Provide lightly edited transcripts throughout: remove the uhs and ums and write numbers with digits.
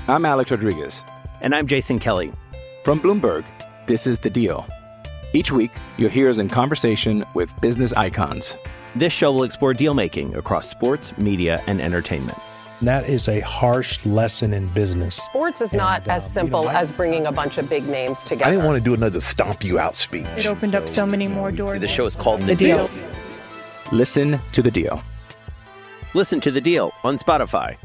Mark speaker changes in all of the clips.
Speaker 1: I'm Alex Rodriguez.
Speaker 2: And I'm Jason Kelly.
Speaker 1: From Bloomberg, this is The Deal. Each week, you'll hear us in conversation with business icons.
Speaker 2: This show will explore deal-making across sports, media, and entertainment.
Speaker 3: That is a harsh lesson in business.
Speaker 4: Sports is not as simple as bringing a bunch of big names together.
Speaker 5: I didn't want to do another stomp you out speech.
Speaker 6: It opened up so many more doors.
Speaker 2: The show is called The Deal.
Speaker 1: Listen to The Deal.
Speaker 2: Listen to The Deal on Spotify.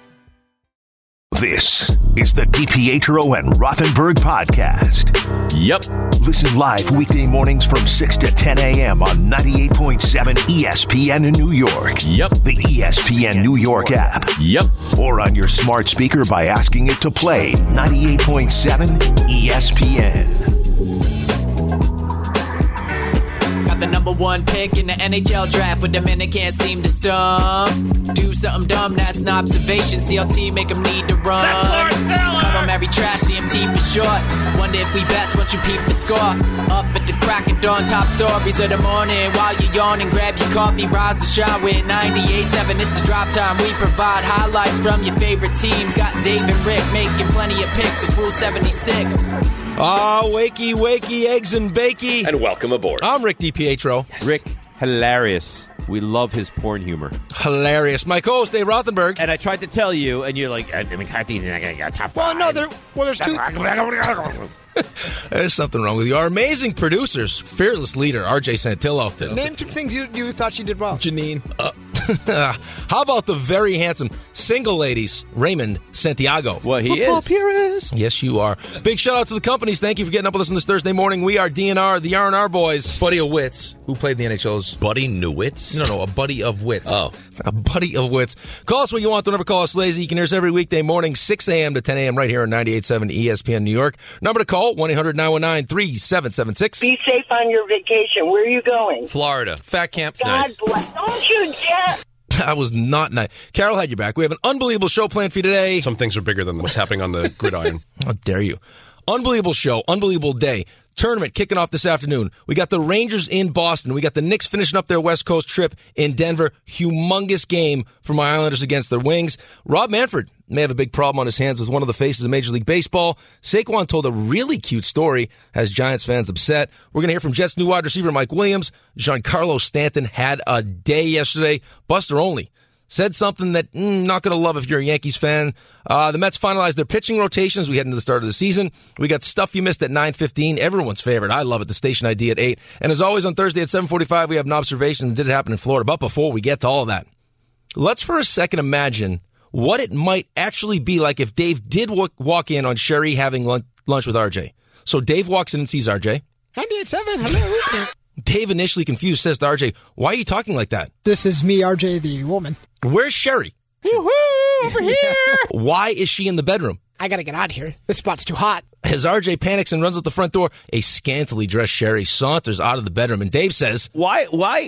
Speaker 7: This is the DiPietro and Rothenberg podcast.
Speaker 8: Yep.
Speaker 7: Listen live weekday mornings from 6 to 10 a.m. on 98.7 ESPN in New York.
Speaker 8: Yep.
Speaker 7: The ESPN New York app.
Speaker 8: Yep.
Speaker 7: Or on your smart speaker by asking it to play 98.7 ESPN.
Speaker 9: Got the number one pick in the NHL draft, but the men they can't seem to stump. Do something dumb, that's an observation. CLT make them need to run.
Speaker 8: That's Lawrence Taylor!
Speaker 9: Call them very trash, CMT for short. Wonder if we best once you peep the score. Up at the crack of dawn, top stories of the morning. While you're yawning, grab your coffee, rise to shine with 98.7. This is Drop Time. We provide highlights from your favorite teams. Got Dave and Rick making plenty of picks. It's Rule 76.
Speaker 10: Wakey, wakey, eggs and bakey.
Speaker 8: And welcome aboard.
Speaker 10: I'm Rick DiPietro.
Speaker 8: Rick, hilarious. We love his porn humor.
Speaker 10: Hilarious. My co-host, Dave Rothenberg.
Speaker 8: And I tried to tell you, and you're like, McCarthy's not going to get top
Speaker 10: Well,
Speaker 8: five.
Speaker 10: no, there's two. There's something wrong with you. Our amazing producers, fearless leader, RJ Santillo.
Speaker 11: Name two things you thought she did well.
Speaker 10: Janine. How about the very handsome single ladies, Raymond Santiago?
Speaker 8: Well, he
Speaker 10: Football
Speaker 8: is.
Speaker 10: Purist. Yes, you are. Big shout out to the companies. Thank you for getting up with us on this Thursday morning. We are DNR, the R&R boys. Buddy of Wits, who played in the NHL's.
Speaker 8: Buddy Newitz?
Speaker 10: No, a buddy of Wits.
Speaker 8: Oh.
Speaker 10: A buddy of Wits. Call us when you want. Don't ever call us lazy. You can hear us every weekday morning, 6 a.m. to 10 a.m. right here on 98.7 ESPN New York. Number to call, 1-800-919-3776.
Speaker 12: Be safe on your vacation. Where are you going?
Speaker 8: Florida.
Speaker 10: Fat Camp.
Speaker 12: God
Speaker 8: Nice.
Speaker 12: bless. Don't you dare.
Speaker 10: That was not nice. Carol had your back. We have an unbelievable show planned for you today.
Speaker 13: Some things are bigger than what's happening on the gridiron.
Speaker 10: How dare you? Unbelievable show. Unbelievable day. Tournament kicking off this afternoon. We got the Rangers in Boston. We got the Knicks finishing up their West Coast trip in Denver. Humongous game for my Islanders against their Wings. Rob Manfred may have a big problem on his hands with one of the faces of Major League Baseball. Saquon told a really cute story, has Giants fans upset. We're going to hear from Jets' new wide receiver Mike Williams. Giancarlo Stanton had a day yesterday. Buster Olney said something that not going to love if you're a Yankees fan. The Mets finalized their pitching rotations. We head into the start of the season. We got stuff you missed at 9:15. Everyone's favorite. I love it. The station ID at 8. And as always on Thursday at 7:45, we have an observation. Did it happen in Florida? But before we get to all of that, let's for a second imagine what it might actually be like if Dave did walk in on Sherry having lunch with RJ. So Dave walks in and sees RJ.
Speaker 11: 98.7. Hello.
Speaker 10: Dave, initially confused, says to RJ, "Why are you talking like that?"
Speaker 11: This is me, RJ, the woman.
Speaker 10: Where's Sherry?
Speaker 11: Woohoo! Over here.
Speaker 10: Why is she in the bedroom?
Speaker 11: I gotta get out of here. This spot's too hot.
Speaker 10: As RJ panics and runs out the front door, a scantily dressed Sherry saunters out of the bedroom, and Dave says,
Speaker 8: Why?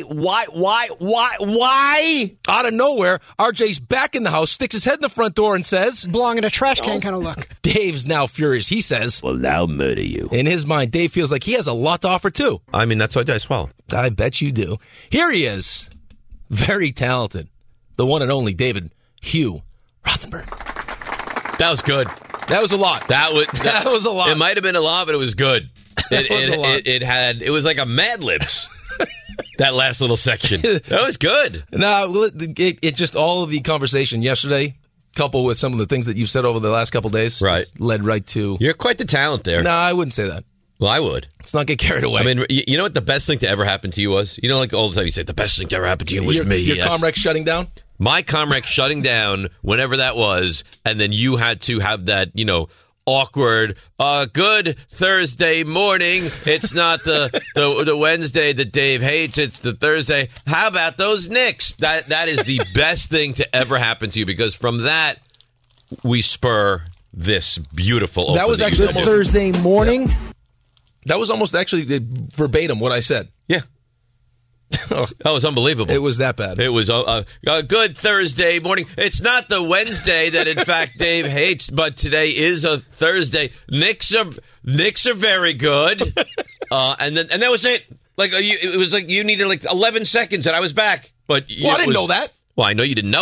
Speaker 10: Out of nowhere, RJ's back in the house, sticks his head in the front door, and says,
Speaker 11: Belong in a trash can kind of look.
Speaker 10: Dave's now furious. He says,
Speaker 8: Well, now murder you.
Speaker 10: In his mind, Dave feels like he has a lot to offer, too.
Speaker 13: I mean, that's what I swallow.
Speaker 10: I bet you do. Here he is. Very talented. The one and only David Hugh Rothenberg.
Speaker 8: That was good.
Speaker 10: That was a lot.
Speaker 8: That
Speaker 10: was a lot.
Speaker 8: It might have been a lot, but it was good. It was like a Mad Libs. That last little section. That was good.
Speaker 10: No, it just all of the conversation yesterday, coupled with some of the things that you've said over the last couple days,
Speaker 8: right,
Speaker 10: led right to.
Speaker 8: You're quite the talent there.
Speaker 10: No, I wouldn't say that.
Speaker 8: Well, I would.
Speaker 10: Let's not get carried away.
Speaker 8: I mean, you know what the best thing to ever happen to you was? You know, like all the time you say, the best thing to ever happen to you was me.
Speaker 10: Your Comrex shutting down?
Speaker 8: My Comrex shutting down, whenever that was, and then you had to have that, awkward, good Thursday morning. It's not the Wednesday that Dave hates. It's the Thursday. How about those Knicks? That is the best thing to ever happen to you, because from that, we spur this beautiful
Speaker 10: That was actually
Speaker 8: almost
Speaker 10: Thursday morning. Yeah. That was almost actually verbatim what I said.
Speaker 8: Yeah. That was unbelievable.
Speaker 10: It was that bad.
Speaker 8: It was a good Thursday morning. It's not the Wednesday that, in fact, Dave hates, but today is a Thursday. Knicks are very good. And that was it. Like it was like you needed like 11 seconds, and I was back. But
Speaker 10: I didn't know that.
Speaker 8: Well, I know you didn't know it.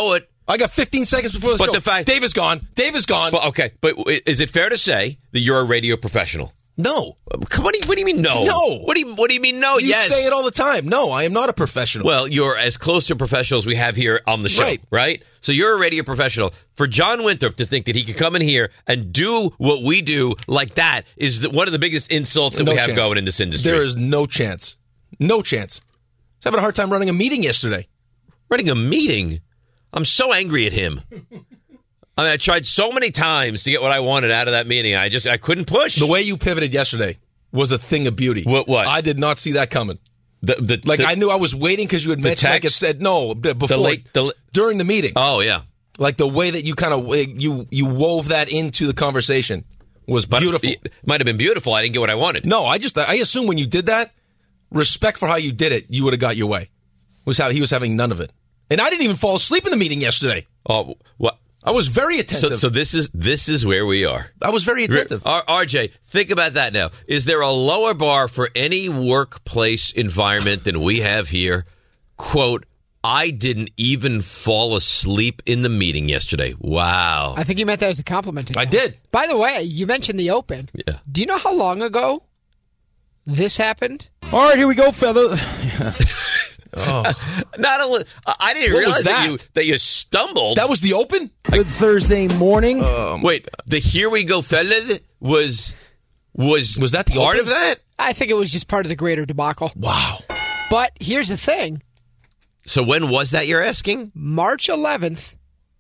Speaker 10: I got 15 seconds before the show.
Speaker 8: But the fact
Speaker 10: Dave is gone.
Speaker 8: But okay, but is it fair to say that you're a radio professional?
Speaker 10: No.
Speaker 8: Come on, what do you mean no?
Speaker 10: No.
Speaker 8: What do you mean no?
Speaker 10: You say it all the time. No, I am not a professional.
Speaker 8: Well, you're as close to professionals we have here on the show, right? So you're a radio professional. For John Winthrop to think that he could come in here and do what we do like that is one of the biggest insults that we have going in this industry.
Speaker 10: There is no chance. No chance. I was having a hard time running a meeting yesterday.
Speaker 8: Running a meeting? I'm so angry at him. I mean, I tried so many times to get what I wanted out of that meeting. I couldn't push.
Speaker 10: The way you pivoted yesterday was a thing of beauty.
Speaker 8: What?
Speaker 10: I did not see that coming. I knew I was waiting because you had mentioned, like it said, no, before, during the meeting.
Speaker 8: Oh, yeah.
Speaker 10: Like the way that you kind of, you wove that into the conversation was beautiful.
Speaker 8: It might have been beautiful. I didn't get what I wanted.
Speaker 10: No, I assume when you did that, respect for how you did it, you would have got your way. Was how he was having none of it. And I didn't even fall asleep in the meeting yesterday.
Speaker 8: Oh, what?
Speaker 10: I was very attentive.
Speaker 8: So this is where we are.
Speaker 10: I was very attentive.
Speaker 8: RJ, think about that now. Is there a lower bar for any workplace environment than we have here? Quote, I didn't even fall asleep in the meeting yesterday. Wow.
Speaker 11: I think you meant that as a compliment.
Speaker 10: I did.
Speaker 11: By the way, you mentioned the Open.
Speaker 8: Yeah.
Speaker 11: Do you know how long ago this happened?
Speaker 3: All right, here we go, fella.
Speaker 10: Oh.
Speaker 8: Not only I didn't realize that you stumbled.
Speaker 10: That was the Open?
Speaker 3: Good Thursday morning.
Speaker 8: Wait, the Here We Go fella was that the part
Speaker 10: Open?
Speaker 8: of that?
Speaker 11: I think it was just part of the greater debacle.
Speaker 10: Wow.
Speaker 11: But here's the thing.
Speaker 8: So when was that you're asking?
Speaker 11: March 11th,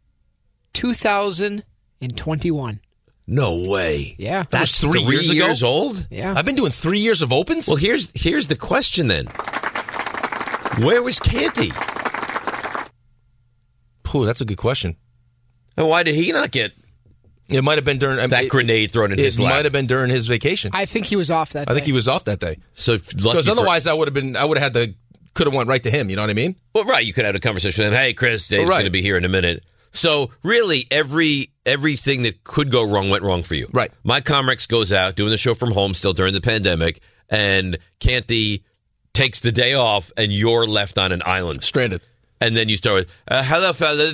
Speaker 11: 2021.
Speaker 8: No way.
Speaker 11: Yeah.
Speaker 8: That's
Speaker 10: was 3 years ago?
Speaker 8: years old?
Speaker 11: Yeah.
Speaker 10: I've been doing 3 years of Opens?
Speaker 8: Well, here's the question then. Where was Canty?
Speaker 10: Ooh, that's a good question.
Speaker 8: And why did he not get
Speaker 10: It might have been during
Speaker 8: that grenade thrown in his lap?
Speaker 10: It might have been during his vacation.
Speaker 11: I think he was off that day.
Speaker 10: I think he was off that day.
Speaker 8: So
Speaker 10: because otherwise I would have had could have went right to him, you know what I mean?
Speaker 8: Well, right, you could have had a conversation with him. Hey, Chris, Dave's going to be here in a minute. So really, everything that could go wrong went wrong for you.
Speaker 10: Right.
Speaker 8: My Comrex goes out doing the show from home still during the pandemic, and Canty takes the day off, and you're left on an island.
Speaker 10: Stranded.
Speaker 8: And then you start with, hello, fellas.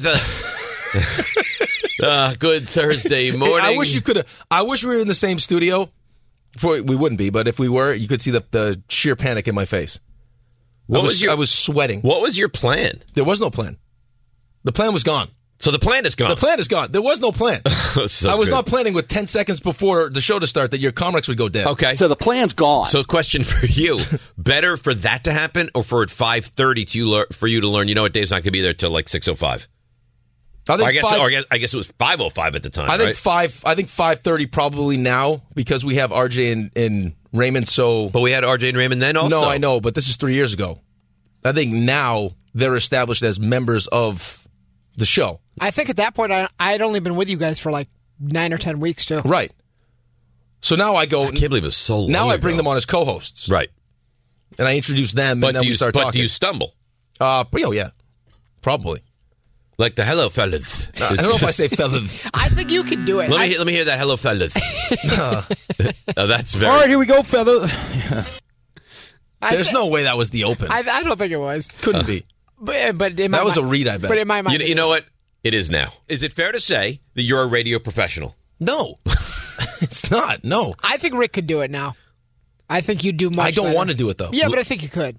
Speaker 8: Good Thursday morning.
Speaker 10: Hey, I wish we were in the same studio. We wouldn't be, but if we were, you could see the sheer panic in my face. I was sweating.
Speaker 8: What was your plan?
Speaker 10: There was no plan. The plan was gone.
Speaker 8: So the plan is gone.
Speaker 10: The plan is gone. There was no plan.
Speaker 8: So
Speaker 10: I was
Speaker 8: good.
Speaker 10: not planning with 10 seconds before the show to start that your Comrex would go dead.
Speaker 8: Okay.
Speaker 3: So the plan's gone.
Speaker 8: So question for you. Better for that to happen or for at 5:30 for you to learn, you know what, Dave's not going to be there till like 6:05? I guess it was 5:05 at the time,
Speaker 10: I think
Speaker 8: right?
Speaker 10: I think 5:30 probably now because we have RJ and Raymond. So,
Speaker 8: but we had RJ and Raymond then also.
Speaker 10: No, I know, but this is 3 years ago. I think now they're established as members of the show.
Speaker 11: I think at that point I'd only been with you guys for like 9 or 10 weeks too.
Speaker 10: Right. So now I go.
Speaker 8: I can't believe it was so long
Speaker 10: Now I bring
Speaker 8: ago.
Speaker 10: them on as co-hosts.
Speaker 8: Right.
Speaker 10: And I introduce them, and then we start talking.
Speaker 8: But do you stumble?
Speaker 10: Yeah, probably.
Speaker 8: Like the hello fellas.
Speaker 10: I don't know if I say fellas.
Speaker 11: I think you can do it.
Speaker 8: Let me hear that hello fellas. That's very.
Speaker 3: All right, here we go, fella.
Speaker 10: There's no way that was the Open.
Speaker 11: I don't think it was.
Speaker 10: Couldn't be.
Speaker 11: But in my
Speaker 10: that was a
Speaker 11: mind-
Speaker 10: read, I bet.
Speaker 11: But in my mind,
Speaker 8: You know what? It is now. Is it fair to say that you're a radio professional?
Speaker 10: No. It's not. No.
Speaker 11: I think Rick could do it now. I think you'd do much
Speaker 10: I don't
Speaker 11: better.
Speaker 10: want to do it, though.
Speaker 11: Yeah, but I think you could.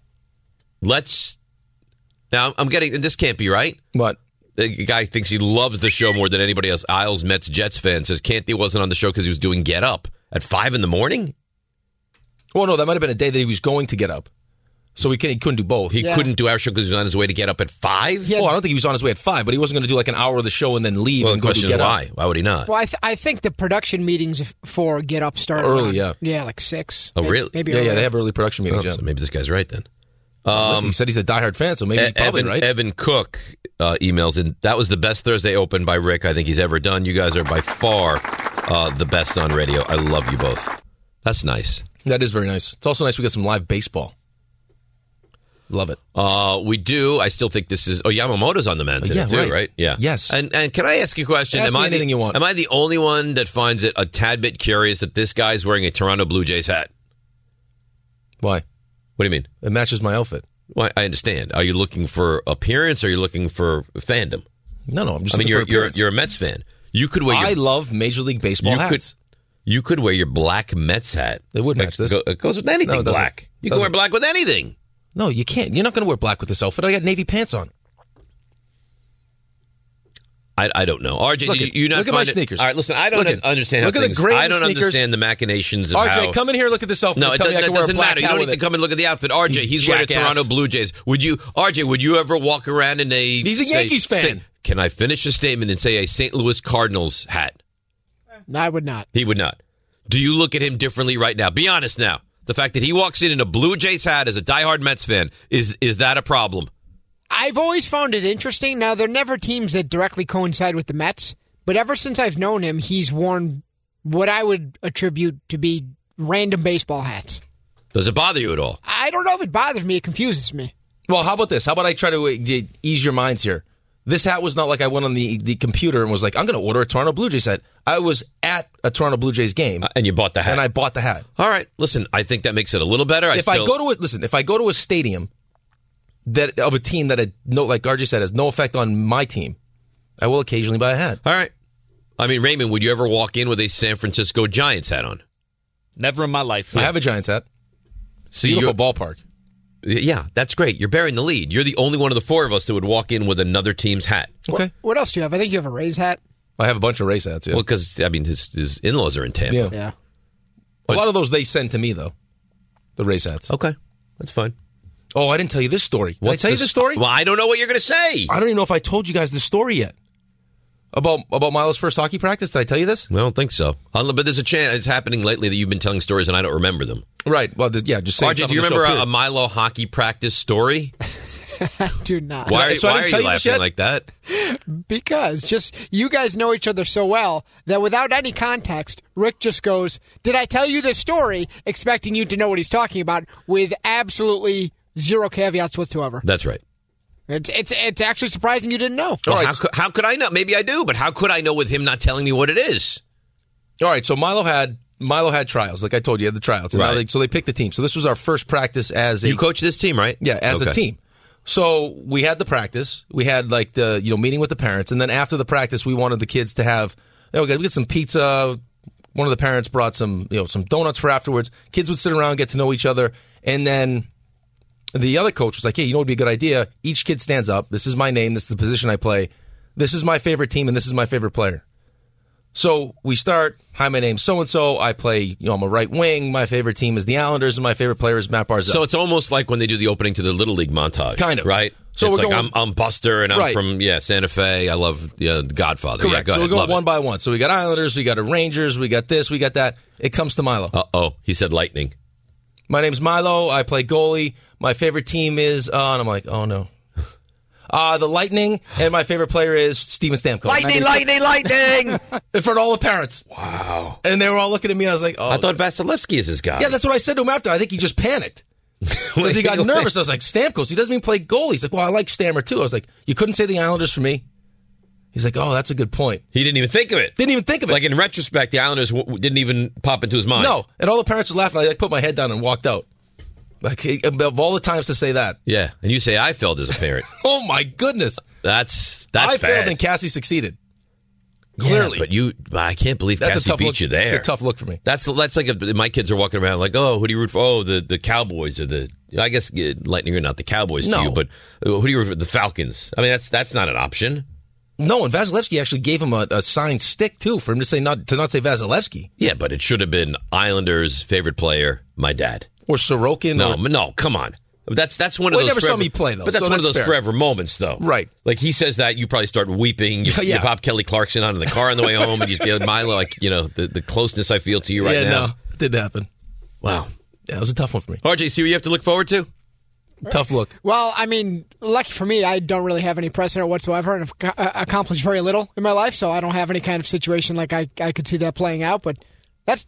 Speaker 8: Now, I'm getting, and this can't be right.
Speaker 10: What?
Speaker 8: The guy thinks he loves the show more than anybody else. Isles, Mets, Jets fan, says Canty wasn't on the show because he was doing Get Up at 5 in the morning?
Speaker 10: Well, no, that might have been a day that he was going to get up. So he couldn't do both.
Speaker 8: He couldn't do our show because he was on his way to Get Up at 5?
Speaker 10: Well, I don't think he was on his way at 5, but he wasn't going to do like an hour of the show and then leave and go to Get
Speaker 8: why?
Speaker 10: Up.
Speaker 8: Why would he not?
Speaker 11: Well, I think the production meetings for Get Up start
Speaker 10: early,
Speaker 11: around, like 6.
Speaker 8: Oh, really?
Speaker 11: Maybe
Speaker 10: Yeah,
Speaker 11: earlier.
Speaker 10: they have early production meetings.
Speaker 8: So maybe this guy's right then.
Speaker 10: Listen, he said he's a diehard fan, so maybe he's probably right.
Speaker 8: Evan Cook emails in. That was the best Thursday Open by Rick I think he's ever done. You guys are by far the best on radio. I love you both. That's nice.
Speaker 10: That is very nice. It's also nice we got some live baseball. Love it.
Speaker 8: We do. I still think this is. Oh, Yamamoto's on the man today too, right? Yeah.
Speaker 10: Yes.
Speaker 8: And can I ask you a question?
Speaker 10: Ask me anything you want.
Speaker 8: Am I the only one that finds it a tad bit curious that this guy's wearing a Toronto Blue Jays hat?
Speaker 10: Why?
Speaker 8: What do you mean?
Speaker 10: It matches my outfit.
Speaker 8: Well, I understand. Are you looking for appearance or are you looking for fandom?
Speaker 10: No, I'm just.
Speaker 8: I mean,
Speaker 10: looking for appearance.
Speaker 8: you're a Mets fan. You could wear.
Speaker 10: I love Major League Baseball hats.
Speaker 8: You could wear your black Mets hat.
Speaker 10: It would match this.
Speaker 8: It goes with anything black. You can wear black with anything.
Speaker 10: No, you can't. You're not going to wear black with this outfit. I got navy pants on.
Speaker 8: I don't know. RJ, you not
Speaker 10: look at my sneakers.
Speaker 8: All right, listen, I don't understand how
Speaker 10: look at the
Speaker 8: things...
Speaker 10: gray
Speaker 8: I don't
Speaker 10: sneakers.
Speaker 8: Understand the machinations of
Speaker 10: RJ,
Speaker 8: how...
Speaker 10: come in here, look at this outfit.
Speaker 8: No, it doesn't matter. You don't need to come and look at the outfit. RJ, he's wearing a Toronto Blue Jays. Would you ever walk around in a...
Speaker 10: He's a Yankees fan.
Speaker 8: Can I finish a statement and say a St. Louis Cardinals hat?
Speaker 11: No, I would not.
Speaker 8: He would not. Do you look at him differently right now? Be honest now. The fact that he walks in a Blue Jays hat as a diehard Mets fan, is that a problem?
Speaker 11: I've always found it interesting. Now, they're never teams that directly coincide with the Mets, but ever since I've known him, he's worn what I would attribute to be random baseball hats.
Speaker 8: Does it bother you at all?
Speaker 11: I don't know if it bothers me. It confuses me.
Speaker 10: Well, how about this? How about I try to ease your minds here? This hat was not like I went on the computer and was like, I'm going to order a Toronto Blue Jays hat. I was at a Toronto Blue Jays game.
Speaker 8: And you bought the hat.
Speaker 10: And I bought the hat.
Speaker 8: All right. Listen, I think that makes it a little better.
Speaker 10: If I go to a stadium that of a team that like RJ said, has no effect on my team, I will occasionally buy a hat.
Speaker 8: All right. I mean, Raymond, would you ever walk in with a San Francisco Giants hat on?
Speaker 3: Never in my life.
Speaker 10: I have a Giants hat.
Speaker 8: See,
Speaker 10: beautiful ballpark.
Speaker 8: Yeah, that's great. You're bearing the lead. You're the only one of the four of us that would walk in with another team's hat.
Speaker 10: Okay.
Speaker 11: What else do you have? I think you have a Rays hat.
Speaker 10: I have a bunch of Rays hats, yeah.
Speaker 8: Well, because, I mean, his in-laws are in Tampa.
Speaker 11: Yeah.
Speaker 10: A lot of those they send to me, though. The Rays hats.
Speaker 8: Okay. That's fine.
Speaker 10: Oh, I didn't tell you this story. Did I tell you this story?
Speaker 8: Well, I don't know what you're going to say.
Speaker 10: I don't even know if I told you guys this story yet. About Milo's first hockey practice? Did I tell you this?
Speaker 8: I don't think so. But there's a chance it's happening lately that you've been telling stories and I don't remember them.
Speaker 10: Right. Well, just saying.
Speaker 8: RJ, do you remember a Milo hockey practice story?
Speaker 11: I do not.
Speaker 8: Why are you laughing like that?
Speaker 11: Because just you guys know each other so well that without any context, Rick just goes, "Did I tell you this story?" expecting you to know what he's talking about with absolutely zero caveats whatsoever.
Speaker 8: That's right.
Speaker 11: It's actually surprising you didn't know.
Speaker 8: Well, how could I know? Maybe I do, but how could I know with him not telling me what it is?
Speaker 10: All right, so Milo had trials, like I told you, he had the tryouts. And
Speaker 8: right.
Speaker 10: So they picked the team. So this was our first practice as a...
Speaker 8: You coach this team, right?
Speaker 10: Yeah, as a team. So we had the practice. We had like the meeting with the parents, and then after the practice, we wanted the kids to have we get some pizza. One of the parents brought some donuts for afterwards. Kids would sit around, get to know each other, and then the other coach was like, "Hey, what would be a good idea? Each kid stands up. This is my name. This is the position I play. This is my favorite team, and this is my favorite player." So we start. Hi, my name's so-and-so. I play, I'm a right wing. My favorite team is the Islanders, and my favorite player is Matt Barzal.
Speaker 8: So it's almost like when they do the opening to the Little League montage.
Speaker 10: Kind of.
Speaker 8: Right?
Speaker 10: So
Speaker 8: it's
Speaker 10: we're
Speaker 8: like, I'm Buster, and I'm
Speaker 10: right.
Speaker 8: from Santa Fe. I love Godfather.
Speaker 10: Correct.
Speaker 8: Yeah, go
Speaker 10: so
Speaker 8: ahead.
Speaker 10: we're going one by one. So we got Islanders, we got a Rangers, we got this, we got that. It comes to Milo.
Speaker 8: Uh-oh. He said Lightning.
Speaker 10: My name's Milo. I play goalie. My favorite team is... and I'm like, oh, no. The Lightning, and my favorite player is Steven Stamkos.
Speaker 8: Lightning!
Speaker 10: In front of all the parents.
Speaker 8: Wow.
Speaker 10: And they were all looking at me, and I was like, oh.
Speaker 8: I thought Vasilevsky is his guy.
Speaker 10: Yeah, that's what I said to him after. I think he just panicked. Because he got nervous. I was like, Stamkos, he doesn't even play goalie. He's like, well, I like Stammer, too. I was like, you couldn't say the Islanders for me? He's like, oh, that's a good point.
Speaker 8: He didn't even think of it. Like, in retrospect, the Islanders didn't even pop into his mind.
Speaker 10: No. And all the parents were laughing. I put my head down and walked out. Like, of all the times to say that.
Speaker 8: Yeah. And you say, I failed as a parent.
Speaker 10: Oh, my goodness.
Speaker 8: That's
Speaker 10: I
Speaker 8: bad.
Speaker 10: failed and Cassie succeeded. Clearly.
Speaker 8: Yeah, but I can't believe Cassie beat you there.
Speaker 10: It's a tough look for me.
Speaker 8: That's like my kids are walking around like, oh, who do you root for? Oh, the Cowboys or I guess Lightning are not the Cowboys to you, but who do you root for? The Falcons. I mean, that's not an option.
Speaker 10: No, and Vasilevsky actually gave him a signed stick, too, for him to not say Vasilevsky.
Speaker 8: Yeah, but it should have been Islanders' favorite player, my dad.
Speaker 10: Or Sorokin.
Speaker 8: No, come on. That's one of those.
Speaker 10: Never saw me play though.
Speaker 8: But that's one of those forever moments, though.
Speaker 10: Right.
Speaker 8: Like he says that, you probably start weeping. You pop Kelly Clarkson on in the car on the way home, and you feel Milo, like the closeness I feel to you right now.
Speaker 10: Yeah, no, it didn't happen.
Speaker 8: Wow.
Speaker 10: Yeah, it was a tough one for me.
Speaker 8: RJ, see what you have to look forward to?
Speaker 10: Tough look.
Speaker 11: Well, I mean, lucky for me, I don't really have any precedent whatsoever, and have accomplished very little in my life, so I don't have any kind of situation like I could see that playing out. But that's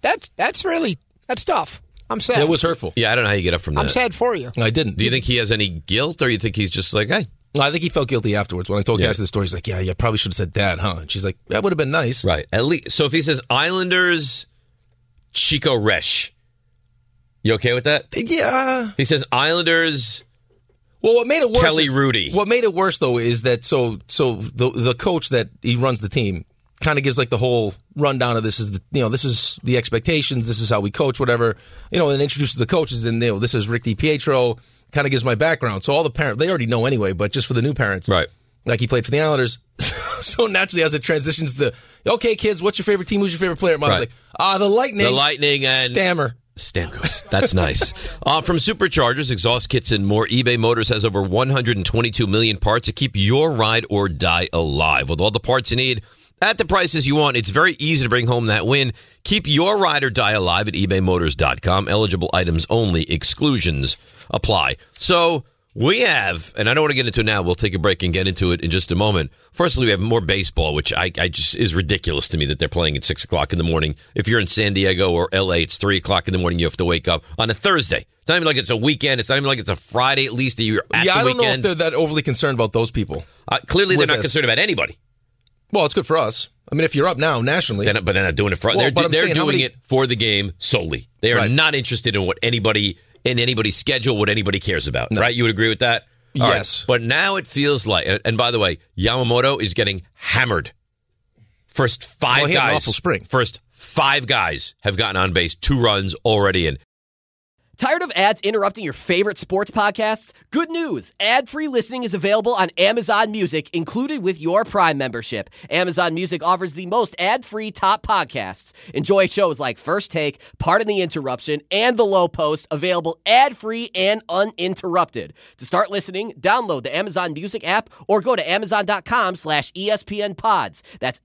Speaker 11: tough. I'm sad.
Speaker 10: It was hurtful.
Speaker 8: Yeah, I don't know how you get up from that.
Speaker 11: I'm sad for you.
Speaker 10: I didn't.
Speaker 8: Do you think he has any guilt, or you think he's just like, hey?
Speaker 10: I think he felt guilty afterwards. When I told Cassie the story, he's like, yeah, probably should have said Dad, huh? And she's like, that would have been nice.
Speaker 8: Right. At least. So if he says Islanders, Chico Resch, you okay with that?
Speaker 10: Yeah.
Speaker 8: He says Islanders,
Speaker 10: Well, what made it worse?
Speaker 8: Kelly Rudy.
Speaker 10: What made it worse though is that the coach that he runs the team kind of gives like the whole rundown of this is the expectations, this is how we coach, whatever, and introduces the coaches, and this is Rick DiPietro. Kind of gives my background, so all the parents they already know anyway, but just for the new parents,
Speaker 8: right?
Speaker 10: Like he played for the Islanders, so naturally as it transitions to okay, kids, what's your favorite team? Who's your favorite player? Mom's like, the Lightning,
Speaker 8: and
Speaker 10: Stamkos.
Speaker 8: That's nice. From Superchargers, exhaust kits, and more, eBay Motors has over 122 million parts to keep your ride or die alive. With all the parts you need at the prices you want, it's very easy to bring home that win. Keep your ride or die alive at ebaymotors.com. Eligible items only. Exclusions apply. So we have, and I don't want to get into it now. We'll take a break and get into it in just a moment. Firstly, we have more baseball, which I just is ridiculous to me that they're playing at 6 o'clock in the morning. If you're in San Diego or LA, it's 3 o'clock in the morning. You have to wake up on a Thursday. It's not even like it's a weekend. It's not even like it's a Friday, at least, that you're at the weekend.
Speaker 10: I don't know if they're that overly concerned about those people.
Speaker 8: Clearly, they're not concerned about anybody.
Speaker 10: Well, it's good for us. I mean, if you're up now nationally.
Speaker 8: But they're not doing it for us. They're doing it for the game solely. They are not interested in what anybody's schedule, what anybody cares about. No. Right? You would agree with that?
Speaker 10: Yes.
Speaker 8: Right. But now it feels like, and by the way, Yamamoto is getting hammered. First five
Speaker 10: he
Speaker 8: guys.
Speaker 10: had an awful spring.
Speaker 8: First 5 guys have gotten on base. 2 runs already in.
Speaker 14: Tired of ads interrupting your favorite sports podcasts? Good news! Ad-free listening is available on Amazon Music, included with your Prime membership. Amazon Music offers the most ad-free top podcasts. Enjoy shows like First Take, Pardon the Interruption, and The Low Post, available ad-free and uninterrupted. To start listening, download the Amazon Music app or go to amazon.com/ESPNpods. That's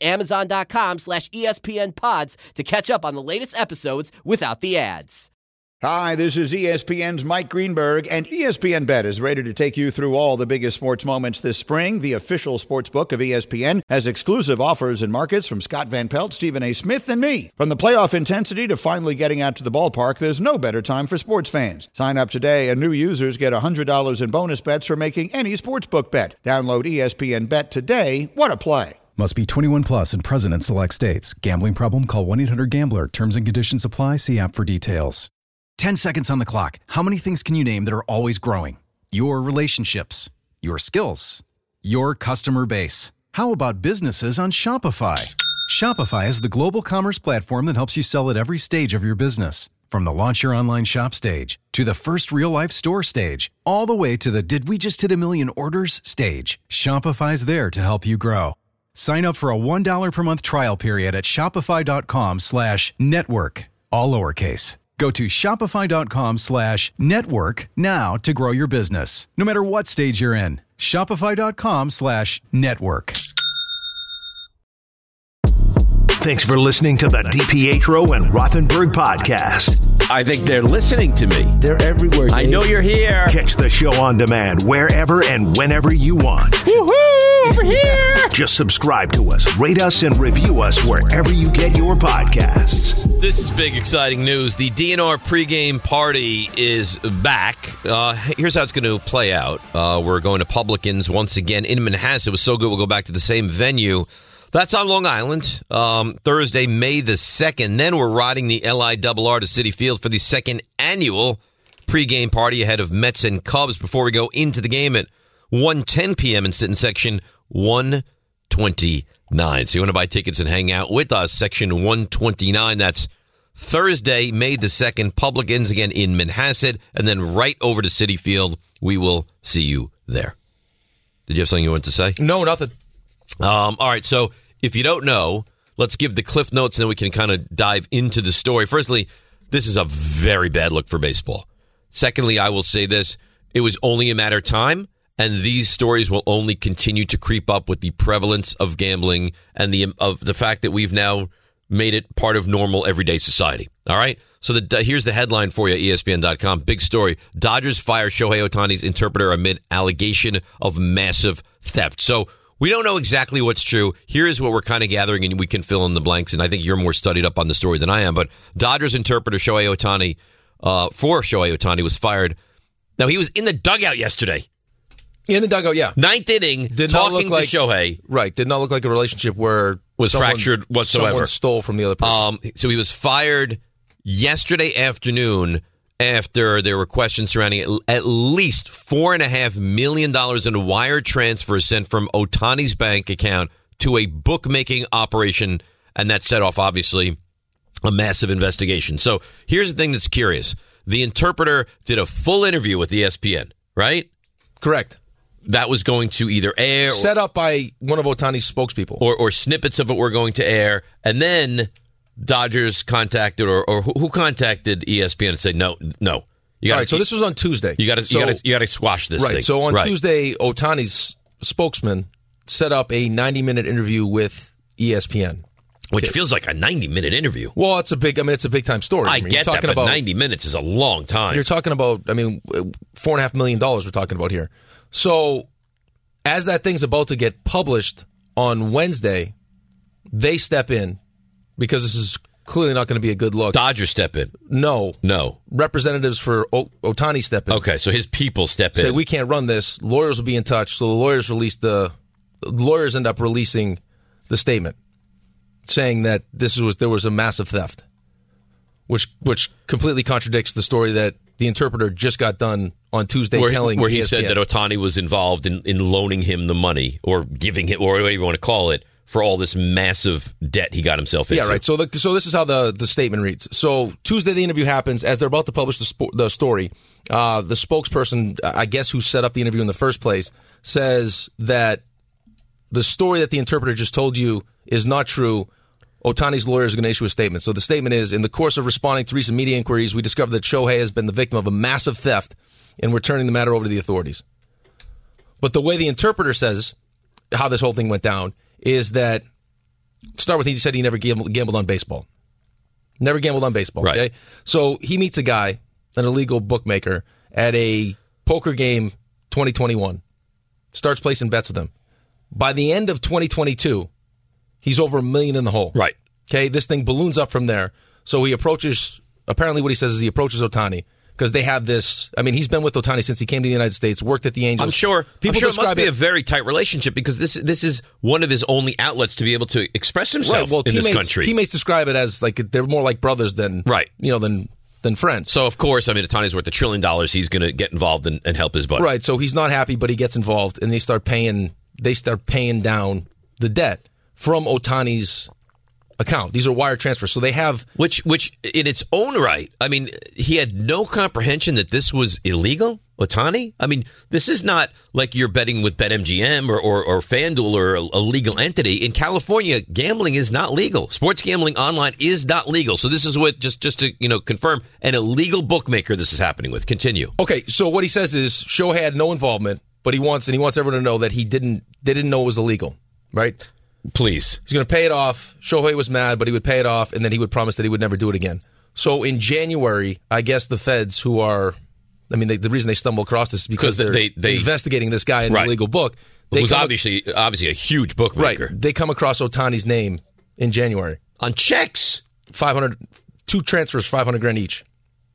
Speaker 14: amazon.com/ESPNpods to catch up on the latest episodes without the ads.
Speaker 15: Hi, this is ESPN's Mike Greenberg, and ESPN Bet is ready to take you through all the biggest sports moments this spring. The official sports book of ESPN has exclusive offers and markets from Scott Van Pelt, Stephen A. Smith, and me. From the playoff intensity to finally getting out to the ballpark, there's no better time for sports fans. Sign up today, and new users get $100 in bonus bets for making any sportsbook bet. Download ESPN Bet today. What a play.
Speaker 16: Must be 21 plus and present in select states. Gambling problem? Call 1-800-GAMBLER. Terms and conditions apply. See app for details.
Speaker 17: 10 seconds on the clock. How many things can you name that are always growing? Your relationships, your skills, your customer base. How about businesses on Shopify? Shopify is the global commerce platform that helps you sell at every stage of your business. From the launch your online shop stage to the first real-life store stage, all the way to the did we just hit 1 million orders stage. Shopify's there to help you grow. Sign up for a $1 per month trial period at shopify.com/network, all lowercase. Go to shopify.com/network now to grow your business. No matter what stage you're in, shopify.com/network.
Speaker 7: Thanks for listening to the DiPietro and Rothenberg podcast.
Speaker 2: I think they're listening to me. They're everywhere, Dave. I know you're here.
Speaker 7: Catch the show on demand wherever and whenever you want.
Speaker 2: Woohoo! Over here!
Speaker 7: Just subscribe to us, rate us, and review us wherever you get your podcasts.
Speaker 8: This is big, exciting news. The DNR pregame party is back. Here's how it's going to play out. We're going to Publicans once again in Manhasset. It was so good, we'll go back to the same venue. That's on Long Island, Thursday, May the 2nd. Then we're riding the LIRR to Citi Field for the second annual pregame party ahead of Mets and Cubs before we go into the game at 1:10 p.m. and sit in section 129. So you want to buy tickets and hang out with us, section 129. That's Thursday, May the 2nd, Publicans again in Manhasset, and then right over to Citi Field. We will see you there. Did you have something you wanted to say?
Speaker 10: No, nothing.
Speaker 8: All right, so if you don't know, let's give the cliff notes and then we can kind of dive into the story. Firstly, this is a very bad look for baseball. Secondly, I will say this, it was only a matter of time, and these stories will only continue to creep up with the prevalence of gambling and of the fact that we've now made it part of normal everyday society. All right? So here's the headline for you at ESPN.com. Big story. Dodgers fire Shohei Ohtani's interpreter amid allegation of massive theft. So we don't know exactly what's true. Here's what we're kind of gathering, and we can fill in the blanks. And I think you're more studied up on the story than I am. But Dodgers interpreter Shohei Ohtani, was fired. Now, he was in the dugout yesterday.
Speaker 10: In the dugout, yeah.
Speaker 8: Ninth inning, talking to Shohei.
Speaker 10: Right. Did not look like a relationship where
Speaker 8: was fractured whatsoever.
Speaker 10: Someone stole from the other person.
Speaker 8: So he was fired yesterday afternoon after there were questions surrounding at least $4.5 million in wire transfers sent from Ohtani's bank account to a bookmaking operation, and that set off, obviously, a massive investigation. So here's the thing that's curious. The Interpreter did a full interview with ESPN, right?
Speaker 10: Correct.
Speaker 8: That was going to either air...
Speaker 10: Set up by one of Ohtani's spokespeople.
Speaker 8: Or snippets of it were going to air, and then Dodgers contacted, or who contacted ESPN and said, no. You gotta,
Speaker 10: all right, so this was on Tuesday.
Speaker 8: You got to squash this thing.
Speaker 10: Right, so on Tuesday, Ohtani's spokesman set up a 90-minute interview with ESPN.
Speaker 8: Which feels like a 90-minute interview.
Speaker 10: Well, it's a big time story.
Speaker 8: I get that, but 90 minutes is a long time.
Speaker 10: You're talking about, $4.5 million we're talking about here. So, as that thing's about to get published on Wednesday, they step in because this is clearly not going to be a good look.
Speaker 8: Dodgers step in.
Speaker 10: No.
Speaker 8: Representatives
Speaker 10: for Ohtani step in.
Speaker 8: Okay, so his people step in.
Speaker 10: Say, we can't run this. Lawyers will be in touch. So the lawyers end up releasing the statement saying that there was a massive theft, which completely contradicts the story that the Interpreter just got done on Tuesday
Speaker 8: where he
Speaker 10: ESPN.
Speaker 8: said that Ohtani was involved in loaning him the money or giving him, or whatever you want to call it, for all this massive debt he got himself into.
Speaker 10: Yeah, right. So this is how the statement reads. So Tuesday the interview happens. As they're about to publish the story, the spokesperson, I guess who set up the interview in the first place, says that the story that the Interpreter just told you is not true. Ohtani's lawyers are going to issue a statement. So the statement is, in the course of responding to recent media inquiries, we discovered that Shohei has been the victim of a massive theft, and we're turning the matter over to the authorities. But the way the Interpreter says how this whole thing went down is that, start with, he said he never gambled on baseball. Never gambled on baseball.
Speaker 8: Right.
Speaker 10: Okay? So he meets a guy, an illegal bookmaker, at a poker game 2021. Starts placing bets with him. By the end of 2022, he's over $1 million in the hole.
Speaker 8: Right.
Speaker 10: Okay, this thing balloons up from there. So he approaches, apparently what he says is he approaches Ohtani because they have this, he's been with Ohtani since he came to the United States, worked at the Angels.
Speaker 8: I'm sure it must be a very tight relationship because this is one of his only outlets to be able to express himself in this country.
Speaker 10: Teammates describe it as like they're more like brothers than than friends.
Speaker 8: So, of course, Ohtani's worth $1 trillion. He's going to get involved and help his buddy.
Speaker 10: Right, so he's not happy, but he gets involved, and they start paying down the debt from Ohtani's account. These are wire transfers. So they have...
Speaker 8: Which in its own right, he had no comprehension that this was illegal, Ohtani? This is not like you're betting with BetMGM or FanDuel or a legal entity. In California, gambling is not legal. Sports gambling online is not legal. So this is what, just to confirm, an illegal bookmaker this is happening with. Continue.
Speaker 10: Okay, so what he says is Shohei had no involvement, but he wants everyone to know that they didn't know it was illegal, right?
Speaker 8: Please.
Speaker 10: He's going to pay it off. Shohei was mad, but he would pay it off, and then he would promise that he would never do it again. So in January, I guess the feds, who are, the reason they stumble across this is because they're investigating this guy in the illegal book.
Speaker 8: It was obviously a huge bookmaker.
Speaker 10: Right. They come across Ohtani's name in January.
Speaker 8: On checks?
Speaker 10: 2 transfers, $500,000 each.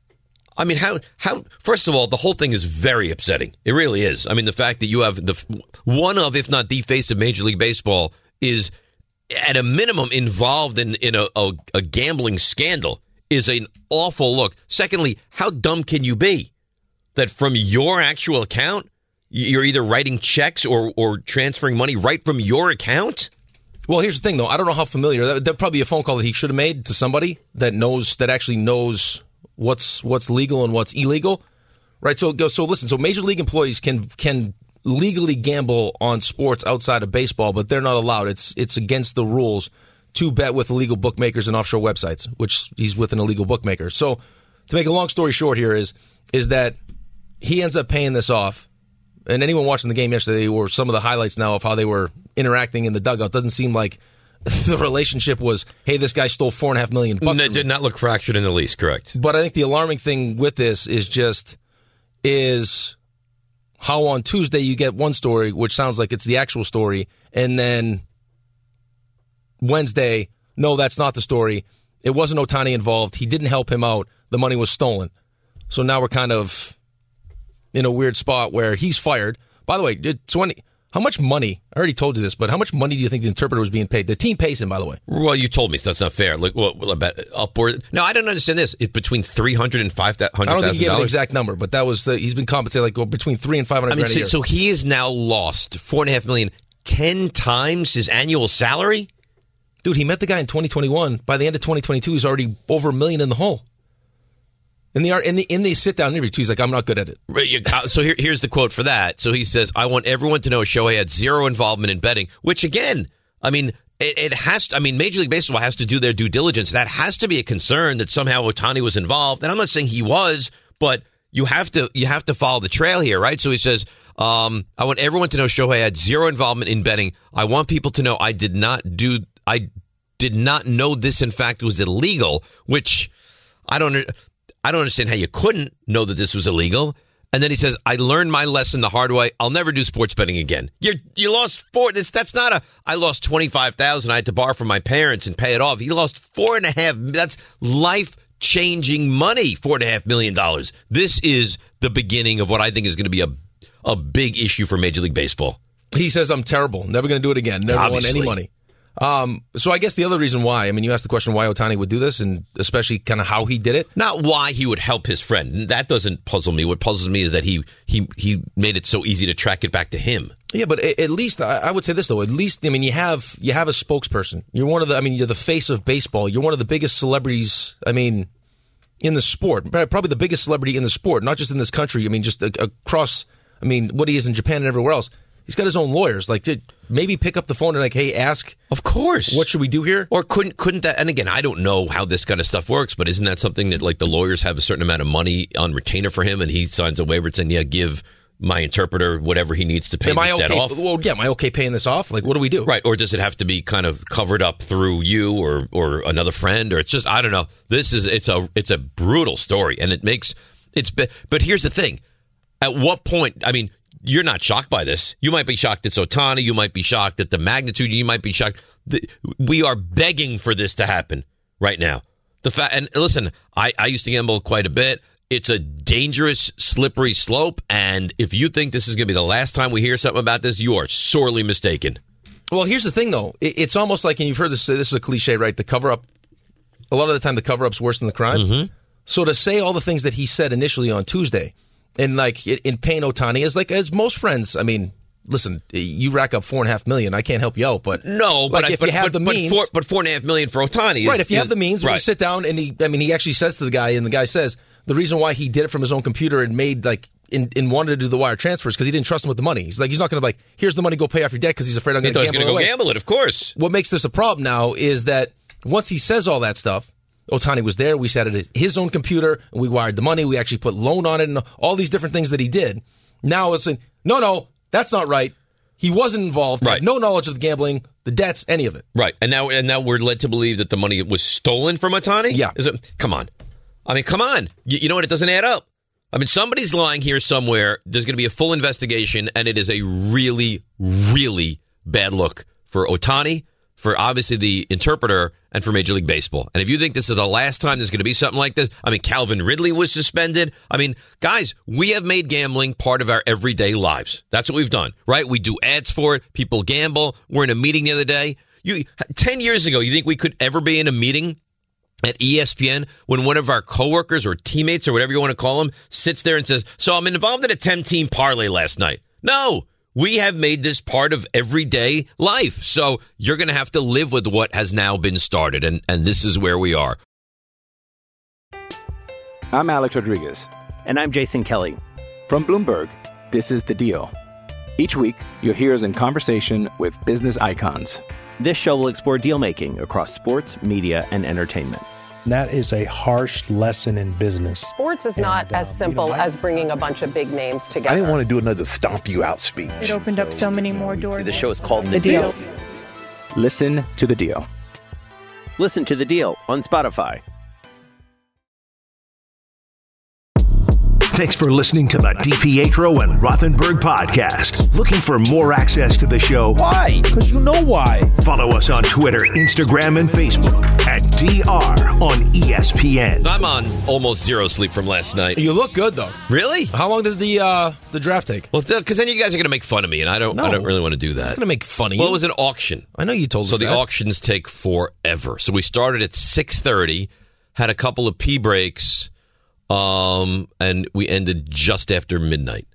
Speaker 8: How? First of all, the whole thing is very upsetting. It really is. The fact that you have one of, if not the face of Major League Baseball is at a minimum involved in a gambling scandal is an awful look. Secondly, how dumb can you be that from your actual account, you're either writing checks or transferring money right from your account?
Speaker 10: Well, here's the thing, though. I don't know how familiar. That'd probably be a phone call that he should have made to somebody that actually knows what's legal and what's illegal, right? So listen. So Major League employees can legally gamble on sports outside of baseball, but they're not allowed. It's against the rules to bet with illegal bookmakers and offshore websites, which he's with an illegal bookmaker. So to make a long story short here is that he ends up paying this off. And anyone watching the game yesterday, or some of the highlights now of how they were interacting in the dugout, doesn't seem like the relationship was, hey, this guy stole $4.5 million.
Speaker 8: It did not look fractured in the least, correct.
Speaker 10: But I think the alarming thing with this is how on Tuesday you get one story, which sounds like it's the actual story, and then Wednesday, no, that's not the story. It wasn't Ohtani involved. He didn't help him out. The money was stolen. So now we're kind of in a weird spot where he's fired. By the way, How much money, I already told you this, but how much money do you think the interpreter was being paid? The team pays him, by the way.
Speaker 8: Well, you told me, so that's not fair. Look, about upward. No, I don't understand this. It's between $300,000 and $500,000.
Speaker 10: I don't think he gave an exact number, but that was he's been compensated between $300,000 and $500,000 a year.
Speaker 8: So he has now lost $4.5 million, 10 times his annual salary?
Speaker 10: Dude, he met the guy in 2021. By the end of 2022, he's already over $1 million in the hole. In the sit-down interview, too, he's like, I'm not good at it.
Speaker 8: So here's the quote for that. So he says, I want everyone to know Shohei had zero involvement in betting, which, again, I mean, it has to, I mean, Major League Baseball has to do their due diligence. That has to be a concern that somehow Ohtani was involved. And I'm not saying he was, but you have to follow the trail here, right? So he says, I want everyone to know Shohei had zero involvement in betting. I want people to know I did not know this, in fact, was illegal, which I don't understand how you couldn't know that this was illegal. And then he says, I learned my lesson the hard way. I'll never do sports betting again. You lost that's not I lost $25,000 I had to borrow from my parents and pay it off. He lost $4.5. That's life-changing money, $4.5 million. This is the beginning of what I think is going to be a big issue for Major League Baseball.
Speaker 10: He says, I'm terrible. Never going to do it again. Never won any money. So I guess the other reason why, I mean, you asked the question why Ohtani would do this, and especially kind of how he did it.
Speaker 8: Not why he would help his friend. That doesn't puzzle me. What puzzles me is that he made it so easy to track it back to him.
Speaker 10: Yeah, but at least I would say this though. At least, I mean, you have a spokesperson. You're you're the face of baseball. You're one of the biggest celebrities. I mean, in the sport, probably the biggest celebrity in the sport, not just in this country. I mean, just across. I mean, what he is in Japan and everywhere else. He's got his own lawyers. Like, maybe pick up the phone and hey, ask.
Speaker 8: Of course.
Speaker 10: What should we do here?
Speaker 8: Or couldn't that? And again, I don't know how this kind of stuff works, but isn't that something that the lawyers have a certain amount of money on retainer for him, and he signs a waiver saying, yeah, give my interpreter whatever he needs to pay this debt off?
Speaker 10: Well, yeah, am I okay paying this off? Like, what do we do?
Speaker 8: Right. Or does it have to be kind of covered up through you or another friend? Or it's just, I don't know. It's a brutal story, and but here's the thing. At what point, I mean, you're not shocked by this. You might be shocked it's Ohtani. You might be shocked at the magnitude. You might be shocked. We are begging for this to happen right now. And listen, I used to gamble quite a bit. It's a dangerous, slippery slope. And if you think this is going to be the last time we hear something about this, you are sorely mistaken.
Speaker 10: Well, here's the thing, though. It's almost like, and you've heard this is a cliche, right? The cover-up. A lot of the time, the cover-up's worse than the crime.
Speaker 8: Mm-hmm.
Speaker 10: So to say all the things that he said initially on Tuesday, and in paying Ohtani as most friends, I mean, listen, you rack up $4.5 million. I can't help you out, but
Speaker 8: no, but
Speaker 10: if you have the means,
Speaker 8: but $4.5 million for Ohtani,
Speaker 10: right? If you have the means, right. We sit down and he actually says to the guy, and the guy says the reason why he did it from his own computer and made and wanted to do the wire transfers because he didn't trust him with the money. He's not going to here's the money, go pay off your debt because he's afraid I'm going to gamble away.
Speaker 8: Gamble it, of course.
Speaker 10: What makes this a problem now is that once he says all that stuff. Ohtani was there. We sat at his own computer, and we wired the money. We actually put loan on it and all these different things that he did. Now it's saying, no, that's not right. He wasn't involved.
Speaker 8: Right.
Speaker 10: Had no knowledge of the gambling, the debts, any of it.
Speaker 8: Right. And now we're led to believe that the money was stolen from Ohtani?
Speaker 10: Yeah.
Speaker 8: Come on. I mean, come on. You know what? It doesn't add up. I mean, somebody's lying here somewhere. There's going to be a full investigation, and it is a really, really bad look for Ohtani, for obviously the interpreter, and for Major League Baseball. And if you think this is the last time there's going to be something like this, I mean, Calvin Ridley was suspended. I mean, guys, we have made gambling part of our everyday lives. That's what we've done, right? We do ads for it. People gamble. We're in a meeting the other day. 10 years ago, you think we could ever be in a meeting at ESPN when one of our coworkers or teammates or whatever you want to call them sits there and says, so I'm involved in a 10-team parlay last night? No. We have made this part of everyday life. So you're going to have to live with what has now been started. And this is where we are.
Speaker 1: I'm Alex Rodriguez.
Speaker 2: And I'm Jason Kelly.
Speaker 1: From Bloomberg, this is The Deal. Each week, you'll hear us in conversation with business icons.
Speaker 2: This show will explore deal-making across sports, media, and entertainment.
Speaker 18: That is a harsh lesson in business.
Speaker 4: Sports is not as simple as bringing a bunch of big names together.
Speaker 5: I didn't want to do another stomp you out speech.
Speaker 6: It opened up so many more doors.
Speaker 2: The show is called The Deal.
Speaker 1: Listen to The Deal.
Speaker 2: Listen to The Deal on Spotify.
Speaker 7: Thanks for listening to the DiPietro and Rothenberg podcast. Looking for more access to the show?
Speaker 3: Why? Because you know why.
Speaker 7: Follow us on Twitter, Instagram, and Facebook at DR on ESPN.
Speaker 8: I'm on almost zero sleep from last night.
Speaker 10: You look good, though.
Speaker 8: Really?
Speaker 10: How long did the draft take?
Speaker 8: Well, because then you guys are going to make fun of me, and I don't really want to do that.
Speaker 10: I'm going to make fun of you.
Speaker 8: Well, it was an auction.
Speaker 10: I know you told us
Speaker 8: So
Speaker 10: that.
Speaker 8: the auctions take forever. So we started at 6:30, had a couple of pee breaks, and we ended just after midnight.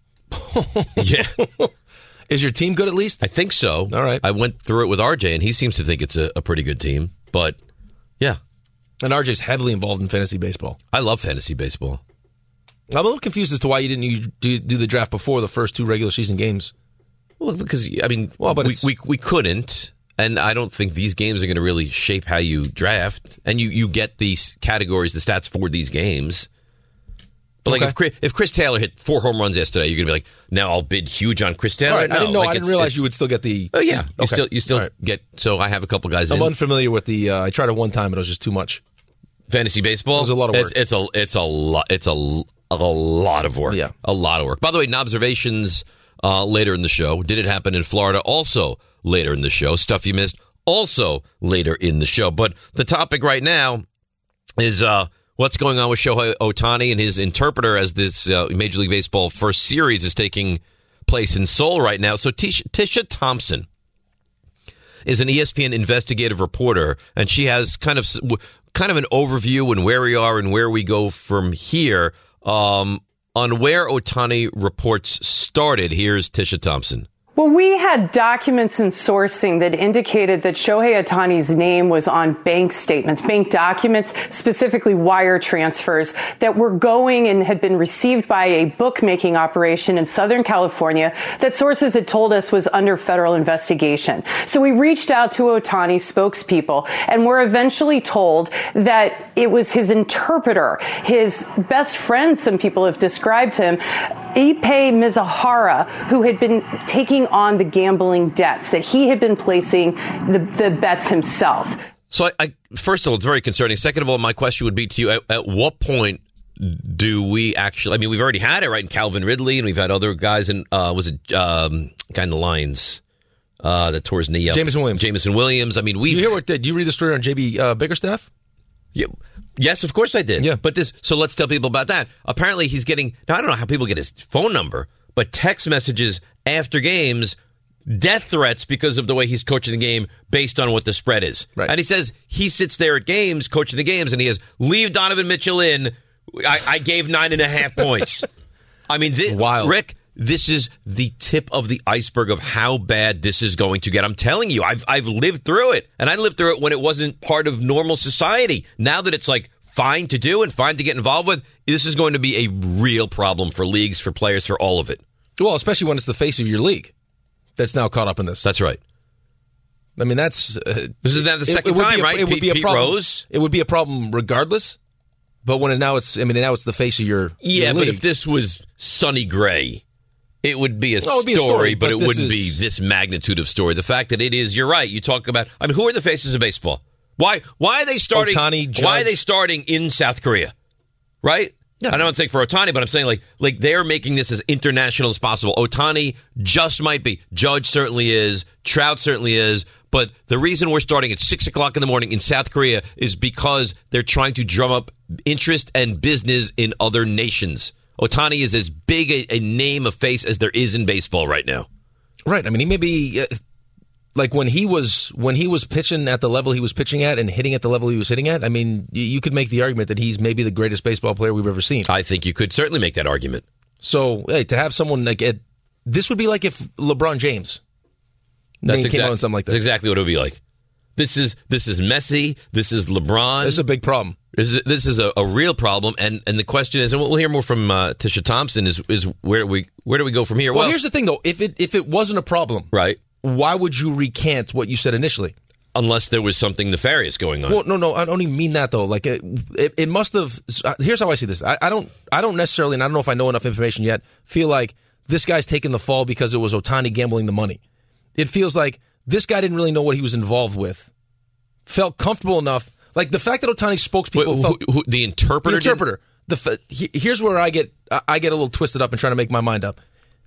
Speaker 8: Yeah.
Speaker 10: Is your team good at least?
Speaker 8: I think so.
Speaker 10: All right.
Speaker 8: I went through it with RJ, and he seems to think it's a pretty good team. But, yeah.
Speaker 10: And RJ's heavily involved in fantasy baseball.
Speaker 8: I love fantasy baseball.
Speaker 10: I'm a little confused as to why you didn't do the draft before the first 2 regular season games.
Speaker 8: Well, because, I mean, we couldn't, and I don't think these games are going to really shape how you draft. And you get these categories, the stats for these games. But like if Chris Taylor hit 4 home runs yesterday, you're going to be like, now I'll bid huge on Chris Taylor.
Speaker 10: All right,
Speaker 8: No,
Speaker 10: I didn't know.
Speaker 8: like
Speaker 10: I didn't realize you would still get the.
Speaker 8: Oh yeah,
Speaker 10: Okay.
Speaker 8: you still
Speaker 10: Right.
Speaker 8: get. So I have a couple guys.
Speaker 10: I'm
Speaker 8: in
Speaker 10: unfamiliar with the. I tried it one time, but it was just too much.
Speaker 8: Fantasy baseball.
Speaker 10: It was a lot of work.
Speaker 8: It's a lot of work.
Speaker 10: Yeah,
Speaker 8: a lot of work. By the way, observations later in the show. Did it happen in Florida? Also later in the show. Stuff you missed. Also later in the show. But the topic right now is what's going on with Shohei Ohtani and his interpreter as this Major League Baseball first series is taking place in Seoul right now. So Tisha Thompson is an ESPN investigative reporter, and she has kind of an overview and where we are and where we go from here on where Ohtani reports started. Here's Tisha Thompson.
Speaker 19: Well, we had documents and sourcing that indicated that Shohei Ohtani's name was on bank statements, bank documents, specifically wire transfers that were going and had been received by a bookmaking operation in Southern California that sources had told us was under federal investigation. So we reached out to Ohtani's spokespeople and were eventually told that it was his interpreter, his best friend, some people have described him, Ipe Mizuhara, who had been taking on the gambling debts, that he had been placing the bets himself.
Speaker 8: So I first of all, it's very concerning. Second of all, my question would be to you, at what point do we actually, I mean, we've already had it, right, in Calvin Ridley, and we've had other guys in, was it guy in the Lions that tore his knee up? Jameson Williams. I mean,
Speaker 10: Did you read the story on JB Bickerstaff?
Speaker 8: Yeah. Yes, of course I did. Yeah. But so let's tell people about that. Apparently he's getting, now I don't know how people get his phone number, but text messages after games, death threats because of the way he's coaching the game based on what the spread is. Right. And he says he sits there at games, coaching the games, and he has, leave Donovan Mitchell in. I gave 9.5 points. I mean, Rick, this is the tip of the iceberg of how bad this is going to get. I'm telling you, I've lived through it. And I lived through it when it wasn't part of normal society. Now that it's like fine to do and fine to get involved with, this is going to be a real problem for leagues, for players, for all of it.
Speaker 10: Well, especially when it's the face of your league that's now caught up in this.
Speaker 8: That's right.
Speaker 10: I mean, this
Speaker 8: is now the second time, right?
Speaker 10: It would be a
Speaker 8: Pete
Speaker 10: problem.
Speaker 8: Rose.
Speaker 10: It would be a problem regardless. But when now it's the face of your
Speaker 8: yeah.
Speaker 10: Your
Speaker 8: but
Speaker 10: league.
Speaker 8: if this was Sonny Gray, it would be a story, but it wouldn't be this magnitude of story. The fact that it is, you're right. You talk about, I mean, who are the faces of baseball? Why are they starting?
Speaker 10: Ohtani, Judge.
Speaker 8: Why are they starting in South Korea? Right? Yeah. I don't want to say for Ohtani, but I'm saying like they're making this as international as possible. Ohtani just might be. Judge certainly is. Trout certainly is. But the reason we're starting at 6 o'clock in the morning in South Korea is because they're trying to drum up interest and business in other nations. Ohtani is as big a name, a face as there is in baseball right now.
Speaker 10: Right. I mean, he may be like when he was pitching at the level he was pitching at and hitting at the level he was hitting at. I mean, you could make the argument that he's maybe the greatest baseball player we've ever seen.
Speaker 8: I think you could certainly make that argument.
Speaker 10: So, hey, to have someone like this would be like if LeBron James came out on something like this.
Speaker 8: That's exactly what it would be like. This is Messi. This is LeBron.
Speaker 10: This is a big problem.
Speaker 8: This is a real problem, and the question is, and we'll hear more from Tisha Thompson. Is where do we go from here?
Speaker 10: Well, here's the thing, though. If it wasn't a problem,
Speaker 8: right?
Speaker 10: Why would you recant what you said initially?
Speaker 8: Unless there was something nefarious going on.
Speaker 10: Well, no, I don't even mean that though. Like it must have. Here's how I see this. I don't necessarily, and I don't know if I know enough information yet. Feel like this guy's taking the fall because it was Ohtani gambling the money. It feels like this guy didn't really know what he was involved with. Felt comfortable enough. Like the fact that Ohtani's spokespeople felt
Speaker 8: the interpreter.
Speaker 10: Here's where I get a little twisted up and trying to make my mind up.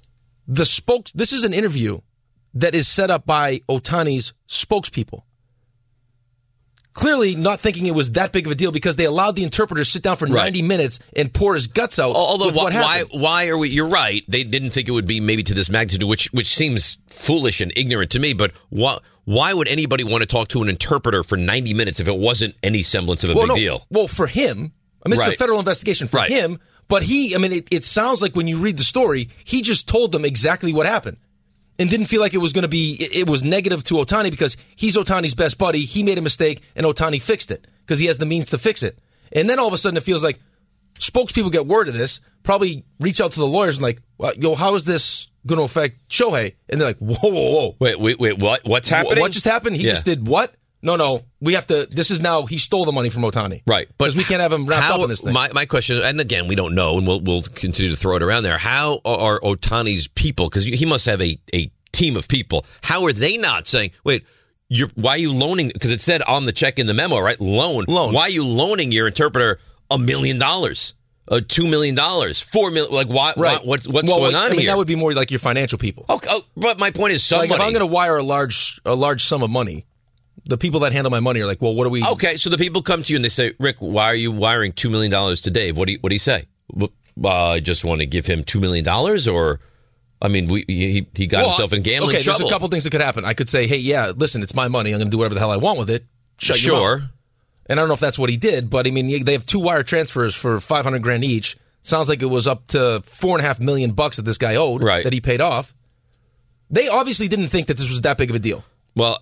Speaker 10: This is an interview that is set up by Ohtani's spokespeople. clearly not thinking it was that big of a deal because they allowed the interpreter to sit down for 90 minutes and pour his guts out.
Speaker 8: Although,
Speaker 10: with what happened.
Speaker 8: why are we? You're right. They didn't think it would be maybe to this magnitude, which seems foolish and ignorant to me. But why would anybody want to talk to an interpreter for 90 minutes if it wasn't any semblance of a big deal?
Speaker 10: Well, for him, I mean, it's a federal investigation for him. But it sounds like when you read the story, he just told them exactly what happened. And didn't feel like it was going to be, it was negative to Ohtani because he's Ohtani's best buddy. He made a mistake and Ohtani fixed it because he has the means to fix it. And then all of a sudden it feels like spokespeople get word of this, probably reach out to the lawyers and like, well, how is this going to affect Shohei? And they're like, whoa.
Speaker 8: Wait, what? What's happening?
Speaker 10: What just happened? He just did what? No, we have to, this is now, he stole the money from Ohtani.
Speaker 8: Right.
Speaker 10: Because we can't have him wrapped up in this thing.
Speaker 8: My question, and again, we don't know, and we'll continue to throw it around there. How are Ohtani's people, because he must have a team of people, how are they not saying, wait, why are you loaning, because it said on the check in the memo, right, loan. Why are you loaning your interpreter $1 million, $2 million, $4 million, like what's going on here?
Speaker 10: I mean, that would be more like your financial people.
Speaker 8: But my point is somebody.
Speaker 10: Like if I'm going to wire a large sum of money, the people that handle my money are like, well, what do we...
Speaker 8: Okay, so the people come to you and they say, Rick, why are you wiring $2 million to Dave? What do you say? I just want to give him $2 million, or... I mean, he got himself in gambling trouble.
Speaker 10: There's a couple things that could happen. I could say, hey, yeah, listen, it's my money. I'm going to do whatever the hell I want with it. Shut your mouth. And I don't know if that's what he did, but I mean, they have 2 wire transfers for $500,000 each. Sounds like it was up to $4.5 million that this guy owed that he paid off. They obviously didn't think that this was that big of a deal.
Speaker 8: Well,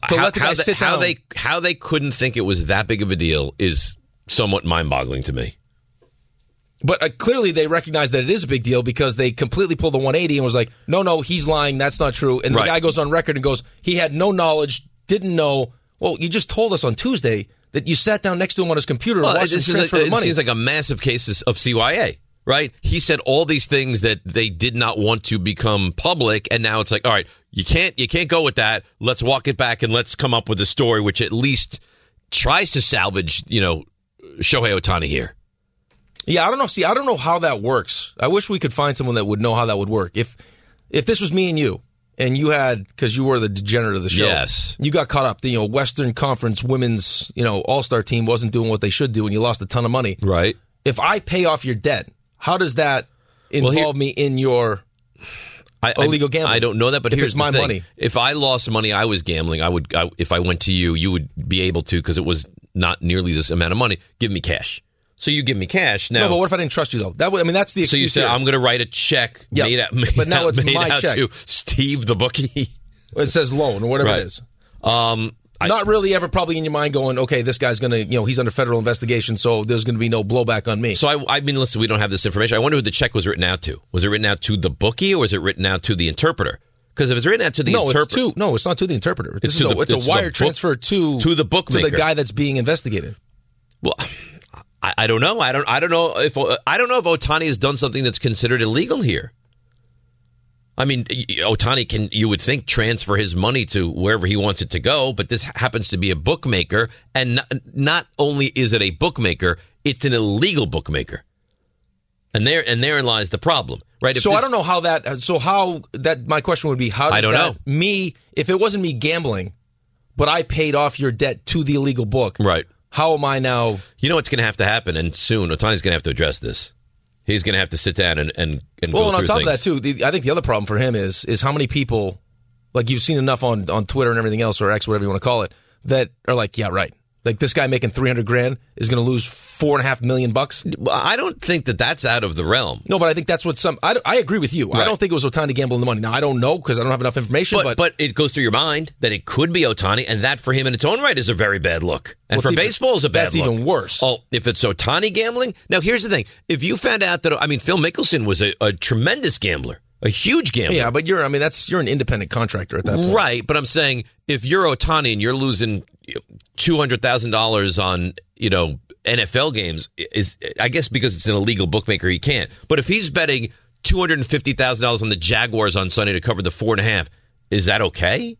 Speaker 8: how they couldn't think it was that big of a deal is somewhat mind-boggling to me.
Speaker 10: But clearly they recognize that it is a big deal because they completely pulled the 180 and was like, no, he's lying. That's not true. And the guy goes on record and goes, he had no knowledge, didn't know. Well, you just told us on Tuesday that you sat down next to him on his computer and watched him transfer the money.
Speaker 8: It seems like a massive case of CYA, right? He said all these things that they did not want to become public, and now it's like, all right, you can't go with that. Let's walk it back and let's come up with a story which at least tries to salvage, Shohei Ohtani here.
Speaker 10: Yeah, I don't know. See, I don't know how that works. I wish we could find someone that would know how that would work. If this was me and you had, because you were the degenerate of the show,
Speaker 8: yes,
Speaker 10: you got caught up. The Western Conference women's All-Star team wasn't doing what they should do, and you lost a ton of money.
Speaker 8: Right.
Speaker 10: If I pay off your debt, how does that involve me in your illegal gambling?
Speaker 8: I don't know that, but here's
Speaker 10: my
Speaker 8: the thing.
Speaker 10: money.
Speaker 8: If I lost money, I was gambling. If I went to you, you would be able to, because it was not nearly this amount of money. Give me cash. So you give me cash now.
Speaker 10: No, but what if I didn't trust you though? That's the excuse.
Speaker 8: So you say I'm going to write a check made out to Steve the bookie.
Speaker 10: It says loan or whatever it is. Not really ever probably in your mind going, okay, this guy's going to, he's under federal investigation, so there's going to be no blowback on me.
Speaker 8: So I mean, listen, we don't have this information. I wonder who the check was written out to. Was it written out to the bookie or was it written out to the interpreter? Because if it's written out to the interpreter,
Speaker 10: it's not to the interpreter. It's a wire transfer to
Speaker 8: the bookmaker,
Speaker 10: to the guy that's being investigated.
Speaker 8: Well, I don't know. I don't know if Ohtani has done something that's considered illegal here. I mean, Ohtani you would think, transfer his money to wherever he wants it to go, but this happens to be a bookmaker, and not only is it a bookmaker, it's an illegal bookmaker, and therein lies the problem, right?
Speaker 10: I don't know how that. So how that? My question would be, how does
Speaker 8: I don't know.
Speaker 10: Me, if it wasn't me gambling, but I paid off your debt to the illegal book,
Speaker 8: right?
Speaker 10: How am I now?
Speaker 8: You know what's going to have to happen, and soon Ohtani's going to have to address this. He's going to have to sit down and go through things.
Speaker 10: Well, and on top of that, too, I think the other problem for him is how many people, like you've seen enough on Twitter and everything else, or X, whatever you want to call it, that are like, yeah, right. Like this guy making $300,000 is going to lose $4.5 million.
Speaker 8: I don't think that's out of the realm.
Speaker 10: No, but I think that's what I agree with you. Right. I don't think it was Ohtani gambling the money. Now I don't know because I don't have enough information.
Speaker 8: But it goes through your mind that it could be Ohtani, and that for him in its own right is a very bad look. And for baseball is a bad look.
Speaker 10: That's even worse.
Speaker 8: Oh, if it's Ohtani gambling. Now here's the thing: if you found out that Phil Mickelson was a tremendous gambler. A huge gambler.
Speaker 10: Yeah, but you're an independent contractor at that point.
Speaker 8: Right, but I'm saying if you're Ohtani and you're losing $200,000 on, NFL games, I guess because it's an illegal bookmaker, he can't. But if he's betting $250,000 on the Jaguars on Sunday to cover the 4.5, is that okay?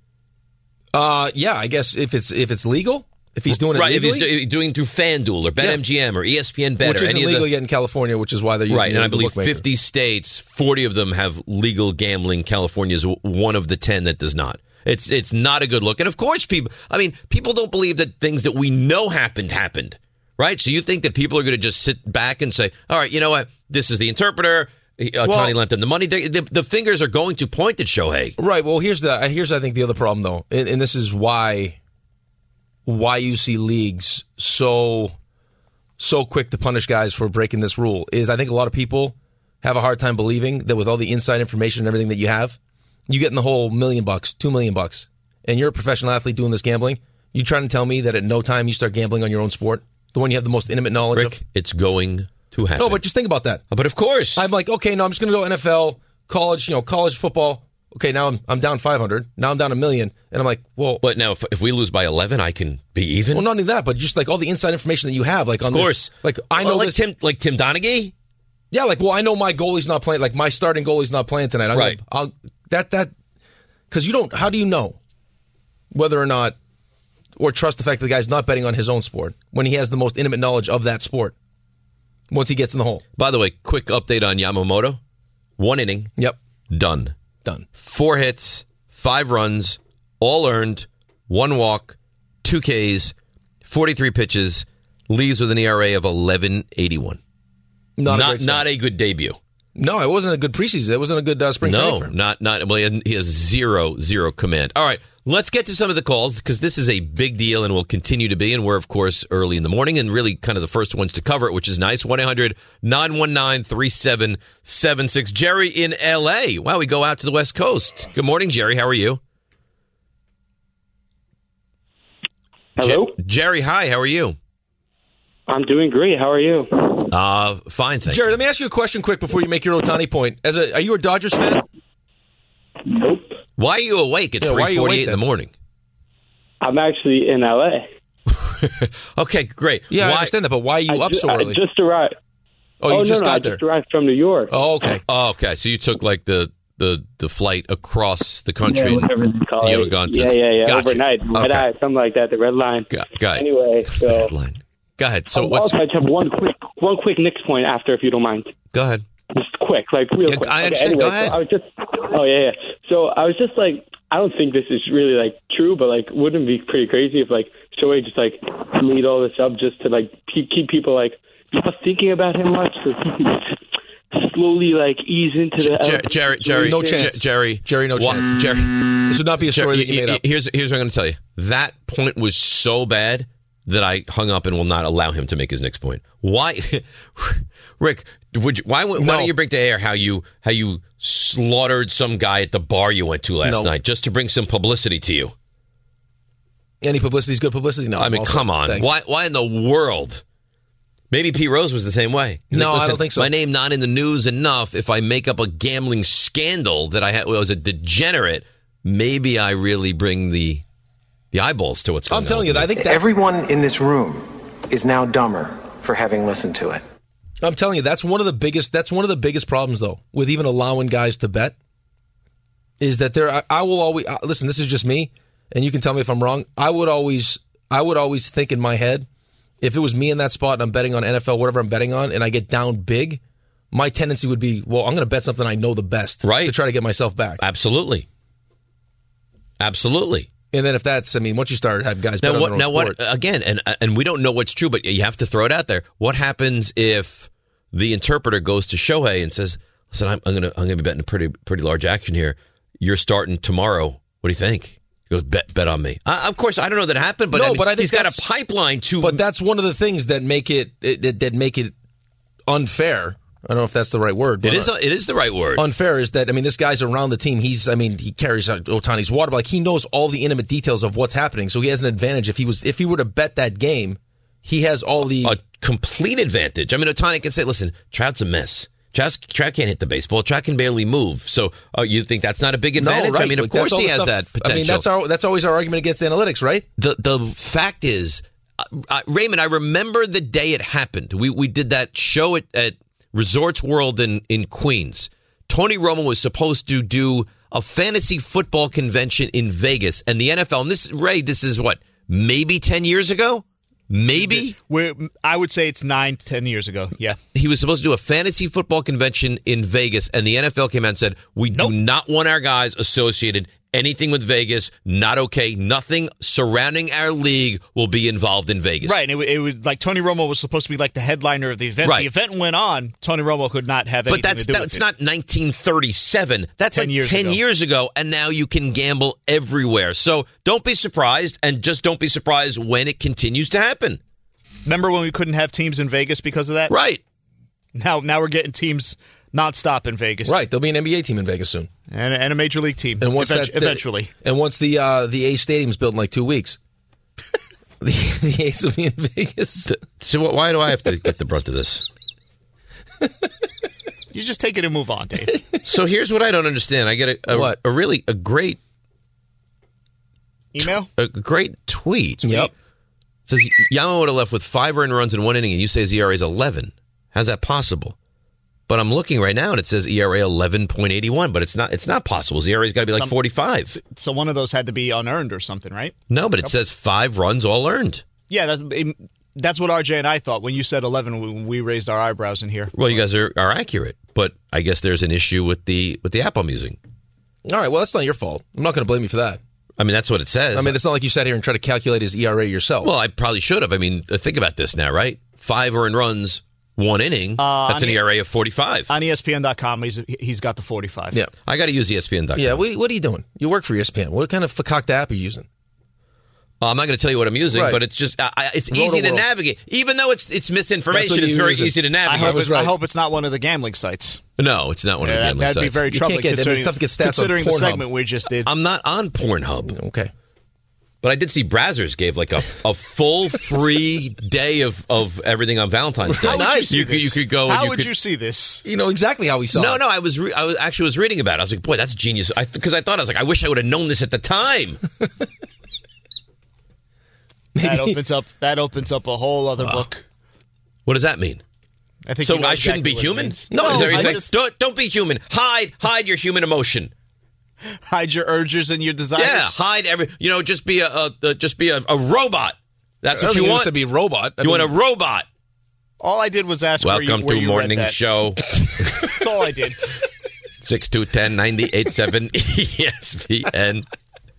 Speaker 10: Yeah, I guess if it's legal. If he's doing it legally?
Speaker 8: If he's doing through FanDuel or BetMGM or ESPN Bet,
Speaker 10: which isn't legal yet in California, which is why they're using
Speaker 8: right. And I believe
Speaker 10: bookmaker.
Speaker 8: 50 states, 40 of them have legal gambling. California is one of the 10 that does not. It's not a good look. And of course, people don't believe that things that we know happened, right? So you think that people are going to just sit back and say, all right, you know what? This is the interpreter. Ohtani lent them the money. The fingers are going to point at Shohei.
Speaker 10: Right. Well, here's I think the other problem though, and this is why you see leagues so quick to punish guys for breaking this rule is I think a lot of people have a hard time believing that with all the inside information and everything that you have, you get in the whole $1 million, $2 million, and you're a professional athlete doing this gambling. You trying to tell me that at no time you start gambling on your own sport, the one you have the most intimate knowledge
Speaker 8: Rick,
Speaker 10: of?
Speaker 8: It's going to happen.
Speaker 10: No, but just think about that.
Speaker 8: But of course,
Speaker 10: I'm like, okay, no, I'm just going to go NFL, college football. Okay, now I'm down 500. Now I'm down $1 million, and I'm like, well.
Speaker 8: But now if we lose by 11, I can be even.
Speaker 10: Well, not only that, but just like all the inside information that you have, like on
Speaker 8: of course,
Speaker 10: this, like I know
Speaker 8: like Tim Donaghy.
Speaker 10: Yeah, like I know my goalie's not playing. Like my starting goalie's not playing tonight.
Speaker 8: Right.
Speaker 10: Because you don't. How do you know whether or not, or trust the fact that the guy's not betting on his own sport when he has the most intimate knowledge of that sport? Once he gets in the hole.
Speaker 8: By the way, quick update on Yamamoto. 1 inning.
Speaker 10: Yep.
Speaker 8: Done. 4 hits, 5 runs, all earned, 1 walk, 2 Ks, 43 pitches, leaves with an ERA of 11.81. Not a good debut.
Speaker 10: No, it wasn't a good preseason. It wasn't a good spring training for him.
Speaker 8: Not. Well, he has zero command. All right, let's get to some of the calls because this is a big deal and will continue to be. And we're, of course, early in the morning and really kind of the first ones to cover it, which is nice. 1-800-919-3776. Jerry in L.A. Wow, we go out to the West Coast. Good morning, Jerry. How are you?
Speaker 20: Hello?
Speaker 8: Jerry, hi. How are you?
Speaker 20: I'm doing great. How are you?
Speaker 8: Fine, thanks.
Speaker 10: Jerry, let me ask you a question quick before you make your Ohtani point. Are you a Dodgers fan?
Speaker 20: Nope.
Speaker 8: Why are you awake at 3:48 in the morning?
Speaker 20: I'm actually in L.A.
Speaker 8: Okay, great.
Speaker 10: Yeah, I understand that, but why are you up so early?
Speaker 20: I just arrived.
Speaker 10: Oh, you just got there?
Speaker 20: I just arrived from New York.
Speaker 10: Oh, okay.
Speaker 8: Oh, okay. So you took like the flight across the country.
Speaker 20: Yeah, whatever they call
Speaker 8: you
Speaker 20: it.
Speaker 8: Were gone to,
Speaker 20: yeah.
Speaker 8: Gotcha.
Speaker 20: Overnight. Red Eye, something like that, the Red Line.
Speaker 8: Got it.
Speaker 20: Anyway, so...
Speaker 8: Red Line. Go ahead. So
Speaker 20: I just have one quick Knicks point after, if you don't mind.
Speaker 8: Go ahead.
Speaker 20: Just quick, like real quick.
Speaker 8: I understand.
Speaker 20: Anyway,
Speaker 8: go ahead.
Speaker 20: So I was just like, I don't think this is really like true, but like, wouldn't it be pretty crazy if like Shohei just like made all this up just to like keep people like not thinking about him much, so he can slowly like ease into the
Speaker 8: Jerry,
Speaker 10: no chance.
Speaker 8: Jerry,
Speaker 10: no chance.
Speaker 8: Jerry,
Speaker 10: this would not be a story that you made up.
Speaker 8: Here's what I'm going to tell you. That point was so bad that I hung up and will not allow him to make his next point. Why, Rick? Why don't you bring to air how you slaughtered some guy at the bar you went to last night just to bring some publicity to you?
Speaker 10: Any publicity is good publicity. No,
Speaker 8: I mean, come on.
Speaker 10: Thanks.
Speaker 8: Why in the world? Maybe Pete Rose was the same way.
Speaker 10: No, I don't think so.
Speaker 8: My name not in the news enough. If I make up a gambling scandal that I was a degenerate, maybe I really bring the eyeballs to what's going on.
Speaker 10: I'm telling you, I think that
Speaker 21: everyone in this room is now dumber for having listened to it.
Speaker 10: I'm telling you, that's one of the biggest problems, though, with even allowing guys to bet, is that I will always listen. This is just me, and you can tell me if I'm wrong. I would always think in my head, if it was me in that spot and I'm betting on NFL, whatever I'm betting on, and I get down big, my tendency would be, well, I'm going to bet something I know the best,
Speaker 8: right,
Speaker 10: to try to get myself back.
Speaker 8: Absolutely.
Speaker 10: And then if that's, once you start having guys bet on their own sport.
Speaker 8: Again, and we don't know what's true, but you have to throw it out there. What happens if the interpreter goes to Shohei and says, "Listen, I'm gonna be betting a pretty large action here. You're starting tomorrow. What do you think?" He goes, "Bet on me." Of course, I don't know that happened, but
Speaker 10: but I think
Speaker 8: he's got a pipeline to.
Speaker 10: But that's one of the things that make it unfair. I don't know if that's the right word. But
Speaker 8: it is the right word.
Speaker 10: Unfair is that, this guy's around the team. He carries Ohtani's water, but he knows all the intimate details of what's happening. So he has an advantage. If he were to bet that game, he has a
Speaker 8: complete advantage. Ohtani can say, "Listen, Trout's a mess. Trout can't hit the baseball. Trout can barely move." So you think that's not a big advantage?
Speaker 10: No, right.
Speaker 8: Of course he has that potential.
Speaker 10: That's always our argument against analytics, right?
Speaker 8: The fact is, Raymond, I remember the day it happened. We did that show at Resorts World in Queens. Tony Romo was supposed to do a fantasy football convention in Vegas, and the NFL. And this is what, maybe 10 years ago? Maybe?
Speaker 3: I would say it's 9 to 10 years ago. Yeah.
Speaker 8: He was supposed to do a fantasy football convention in Vegas, and the NFL came out and said, we do not want our guys associated anything with Vegas, not okay. Nothing surrounding our league will be involved in Vegas.
Speaker 3: Right, and it was like Tony Romo was supposed to be like the headliner of the event.
Speaker 8: Right.
Speaker 3: The event went on. Tony Romo could not have anything to do with it.
Speaker 8: But that's not 1937. That's
Speaker 3: 10
Speaker 8: like
Speaker 3: years
Speaker 8: 10
Speaker 3: ago.
Speaker 8: years ago, and now you can gamble everywhere. So don't be surprised, and just don't be surprised when it continues to happen.
Speaker 3: Remember when we couldn't have teams in Vegas because of that?
Speaker 8: Right.
Speaker 3: Now we're getting teams nonstop in Vegas.
Speaker 10: Right. There'll be an NBA team in Vegas soon.
Speaker 3: And a major league team.
Speaker 10: And once
Speaker 3: eventually.
Speaker 10: And once the A's Stadium's built in like 2 weeks, the A's will be in Vegas.
Speaker 8: So why do I have to get the brunt of this?
Speaker 3: You just take it and move on, Dave.
Speaker 8: So here's what I don't understand. I get a great
Speaker 3: email?
Speaker 8: A great tweet.
Speaker 10: Yep.
Speaker 8: It says Yama would have left with 5 earned runs in 1 inning, and you say his ERA is 11. How's that possible? But I'm looking right now, and it says ERA 11.81, but it's not possible. His ERA's got to be like 45.
Speaker 3: So one of those had to be unearned or something, right?
Speaker 8: No, but it says 5 runs all earned.
Speaker 3: Yeah, that's what RJ and I thought. When you said 11, we raised our eyebrows in here.
Speaker 8: Well, you guys are accurate, but I guess there's an issue with the app I'm using.
Speaker 10: All right, well, that's not your fault. I'm not going to blame you for that.
Speaker 8: I mean, that's what it says.
Speaker 10: I mean, it's not like you sat here and tried to calculate his ERA yourself.
Speaker 8: Well, I probably should have. I mean, think about this now, right? 5 earned runs, 1 inning. That's an ERA of 45.
Speaker 3: On ESPN.com, he's got the 45.
Speaker 10: Yeah.
Speaker 8: I got to use ESPN.com.
Speaker 10: Yeah, what are you doing? You work for ESPN. What kind of fakakta app are you using?
Speaker 8: I'm not going to tell you what I'm using,
Speaker 10: Right.
Speaker 8: but it's just it's easy to navigate. Even though it's misinformation, it's very easy to navigate.
Speaker 3: I hope it's not one of the gambling sites.
Speaker 8: No, it's not one of the gambling sites.
Speaker 3: That'd be very troubling considering the
Speaker 10: Pornhub.
Speaker 3: segment we just did.
Speaker 8: I'm not on Pornhub.
Speaker 10: Okay.
Speaker 8: But I did see Brazzers gave like a full free day of everything on Valentine's Day.
Speaker 3: Nice.
Speaker 8: You could go.
Speaker 3: How
Speaker 8: and
Speaker 3: would you see this?
Speaker 10: You know exactly how we saw it.
Speaker 8: No, I was actually reading about it. I was like, boy, that's genius. Because I thought, I wish I would have known this at the time.
Speaker 3: That opens up a whole other book.
Speaker 8: What does that mean?
Speaker 3: I think
Speaker 8: so.
Speaker 3: you know
Speaker 8: I shouldn't
Speaker 3: exactly
Speaker 8: be
Speaker 3: what it
Speaker 8: human.
Speaker 3: means.
Speaker 8: No, is that what you're
Speaker 3: just-
Speaker 8: saying? Don't be human. Hide your human emotion.
Speaker 3: Hide your urges and your desires.
Speaker 8: Yeah, hide every. Just be a robot. That's what you want.
Speaker 10: To be a robot.
Speaker 8: You want a robot.
Speaker 3: All I did was ask.
Speaker 8: Welcome
Speaker 3: where
Speaker 8: to
Speaker 3: you
Speaker 8: morning
Speaker 3: read that.
Speaker 8: show.
Speaker 3: That's all I did.
Speaker 8: 6210987 ESPN.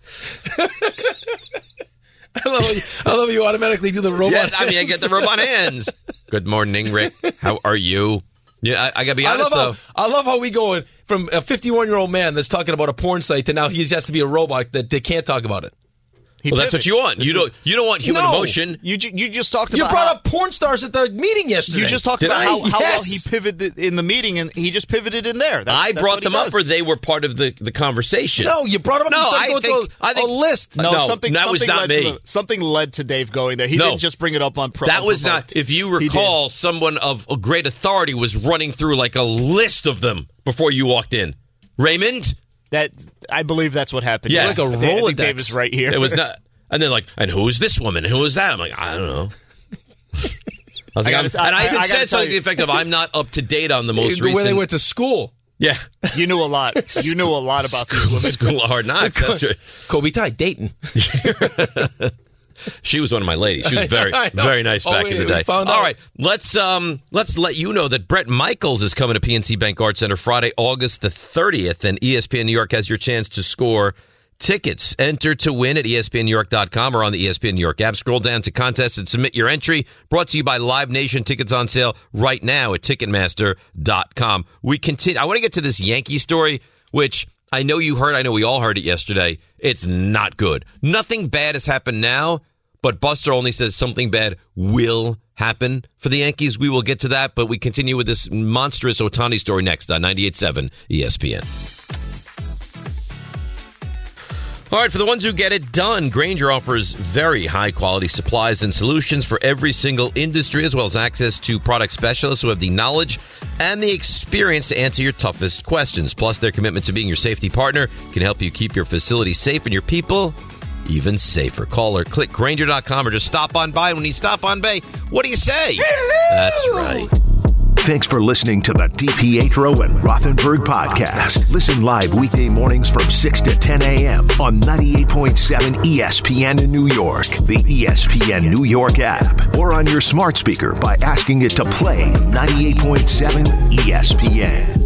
Speaker 10: I love you automatically do the robot.
Speaker 8: Yeah, I get the robot hands. Good morning, Rick. How are you? Yeah, I got to be honest, though.
Speaker 10: I love how we go from a 51-year-old man that's talking about a porn site to now he has to be a robot that they can't talk about it.
Speaker 8: Well, that's what you want. You don't want human emotion.
Speaker 3: You just talked
Speaker 10: You
Speaker 3: about
Speaker 10: brought up porn stars at the meeting yesterday.
Speaker 3: You just talked about how well he pivoted in the meeting, and he just pivoted in there.
Speaker 8: I brought them up, or they were part of the conversation.
Speaker 10: No, you brought them up.
Speaker 8: No,
Speaker 10: I think a list.
Speaker 8: That was not me.
Speaker 3: Something led to Dave going there. He didn't just bring it up on.
Speaker 8: That was not. If you recall, someone of a great authority was running through like a list of them before you walked in. Raymond.
Speaker 3: I believe that's what happened.
Speaker 8: Yes.
Speaker 3: Like a
Speaker 10: Rolodex.
Speaker 3: Dave is right here.
Speaker 8: It was not. And then and who is this woman? And who is that? I'm like, I don't know. I even said something to the effect of, I'm not up to date on the most recent.
Speaker 10: Where they went to school.
Speaker 8: Yeah.
Speaker 3: You knew a lot. You knew a lot about these women.
Speaker 8: School of Hard Knocks. That's right.
Speaker 10: Kobe Ty, Dayton.
Speaker 8: She was one of my ladies. She was very, very nice back in the day. All right, let's let you know that Bret Michaels is coming to PNC Bank Arts Center Friday, August the 30th, and ESPN New York has your chance to score tickets. Enter to win at ESPNNewYork.com or on the ESPN New York app. Scroll down to contest and submit your entry. Brought to you by Live Nation. Tickets on sale right now at Ticketmaster.com. We continue. I want to get to this Yankee story, which I know you heard. I know we all heard it yesterday. It's not good. Nothing bad has happened now, but Buster only says something bad will happen for the Yankees. We will get to that, but we continue with this monstrous Ohtani story next on 98.7 ESPN. All right, for the ones who get it done, Grainger offers very high-quality supplies and solutions for every single industry, as well as access to product specialists who have the knowledge and the experience to answer your toughest questions. Plus, their commitment to being your safety partner can help you keep your facility safe and your people even safer. Call or click Grainger.com or just stop on by. When you stop on by, what do you say? Hello! That's right.
Speaker 7: Thanks for listening to the DiPietro and Rothenberg podcast. Listen live weekday mornings from 6 to 10 a.m. on 98.7 ESPN in New York, the ESPN New York app, or on your smart speaker by asking it to play 98.7 ESPN.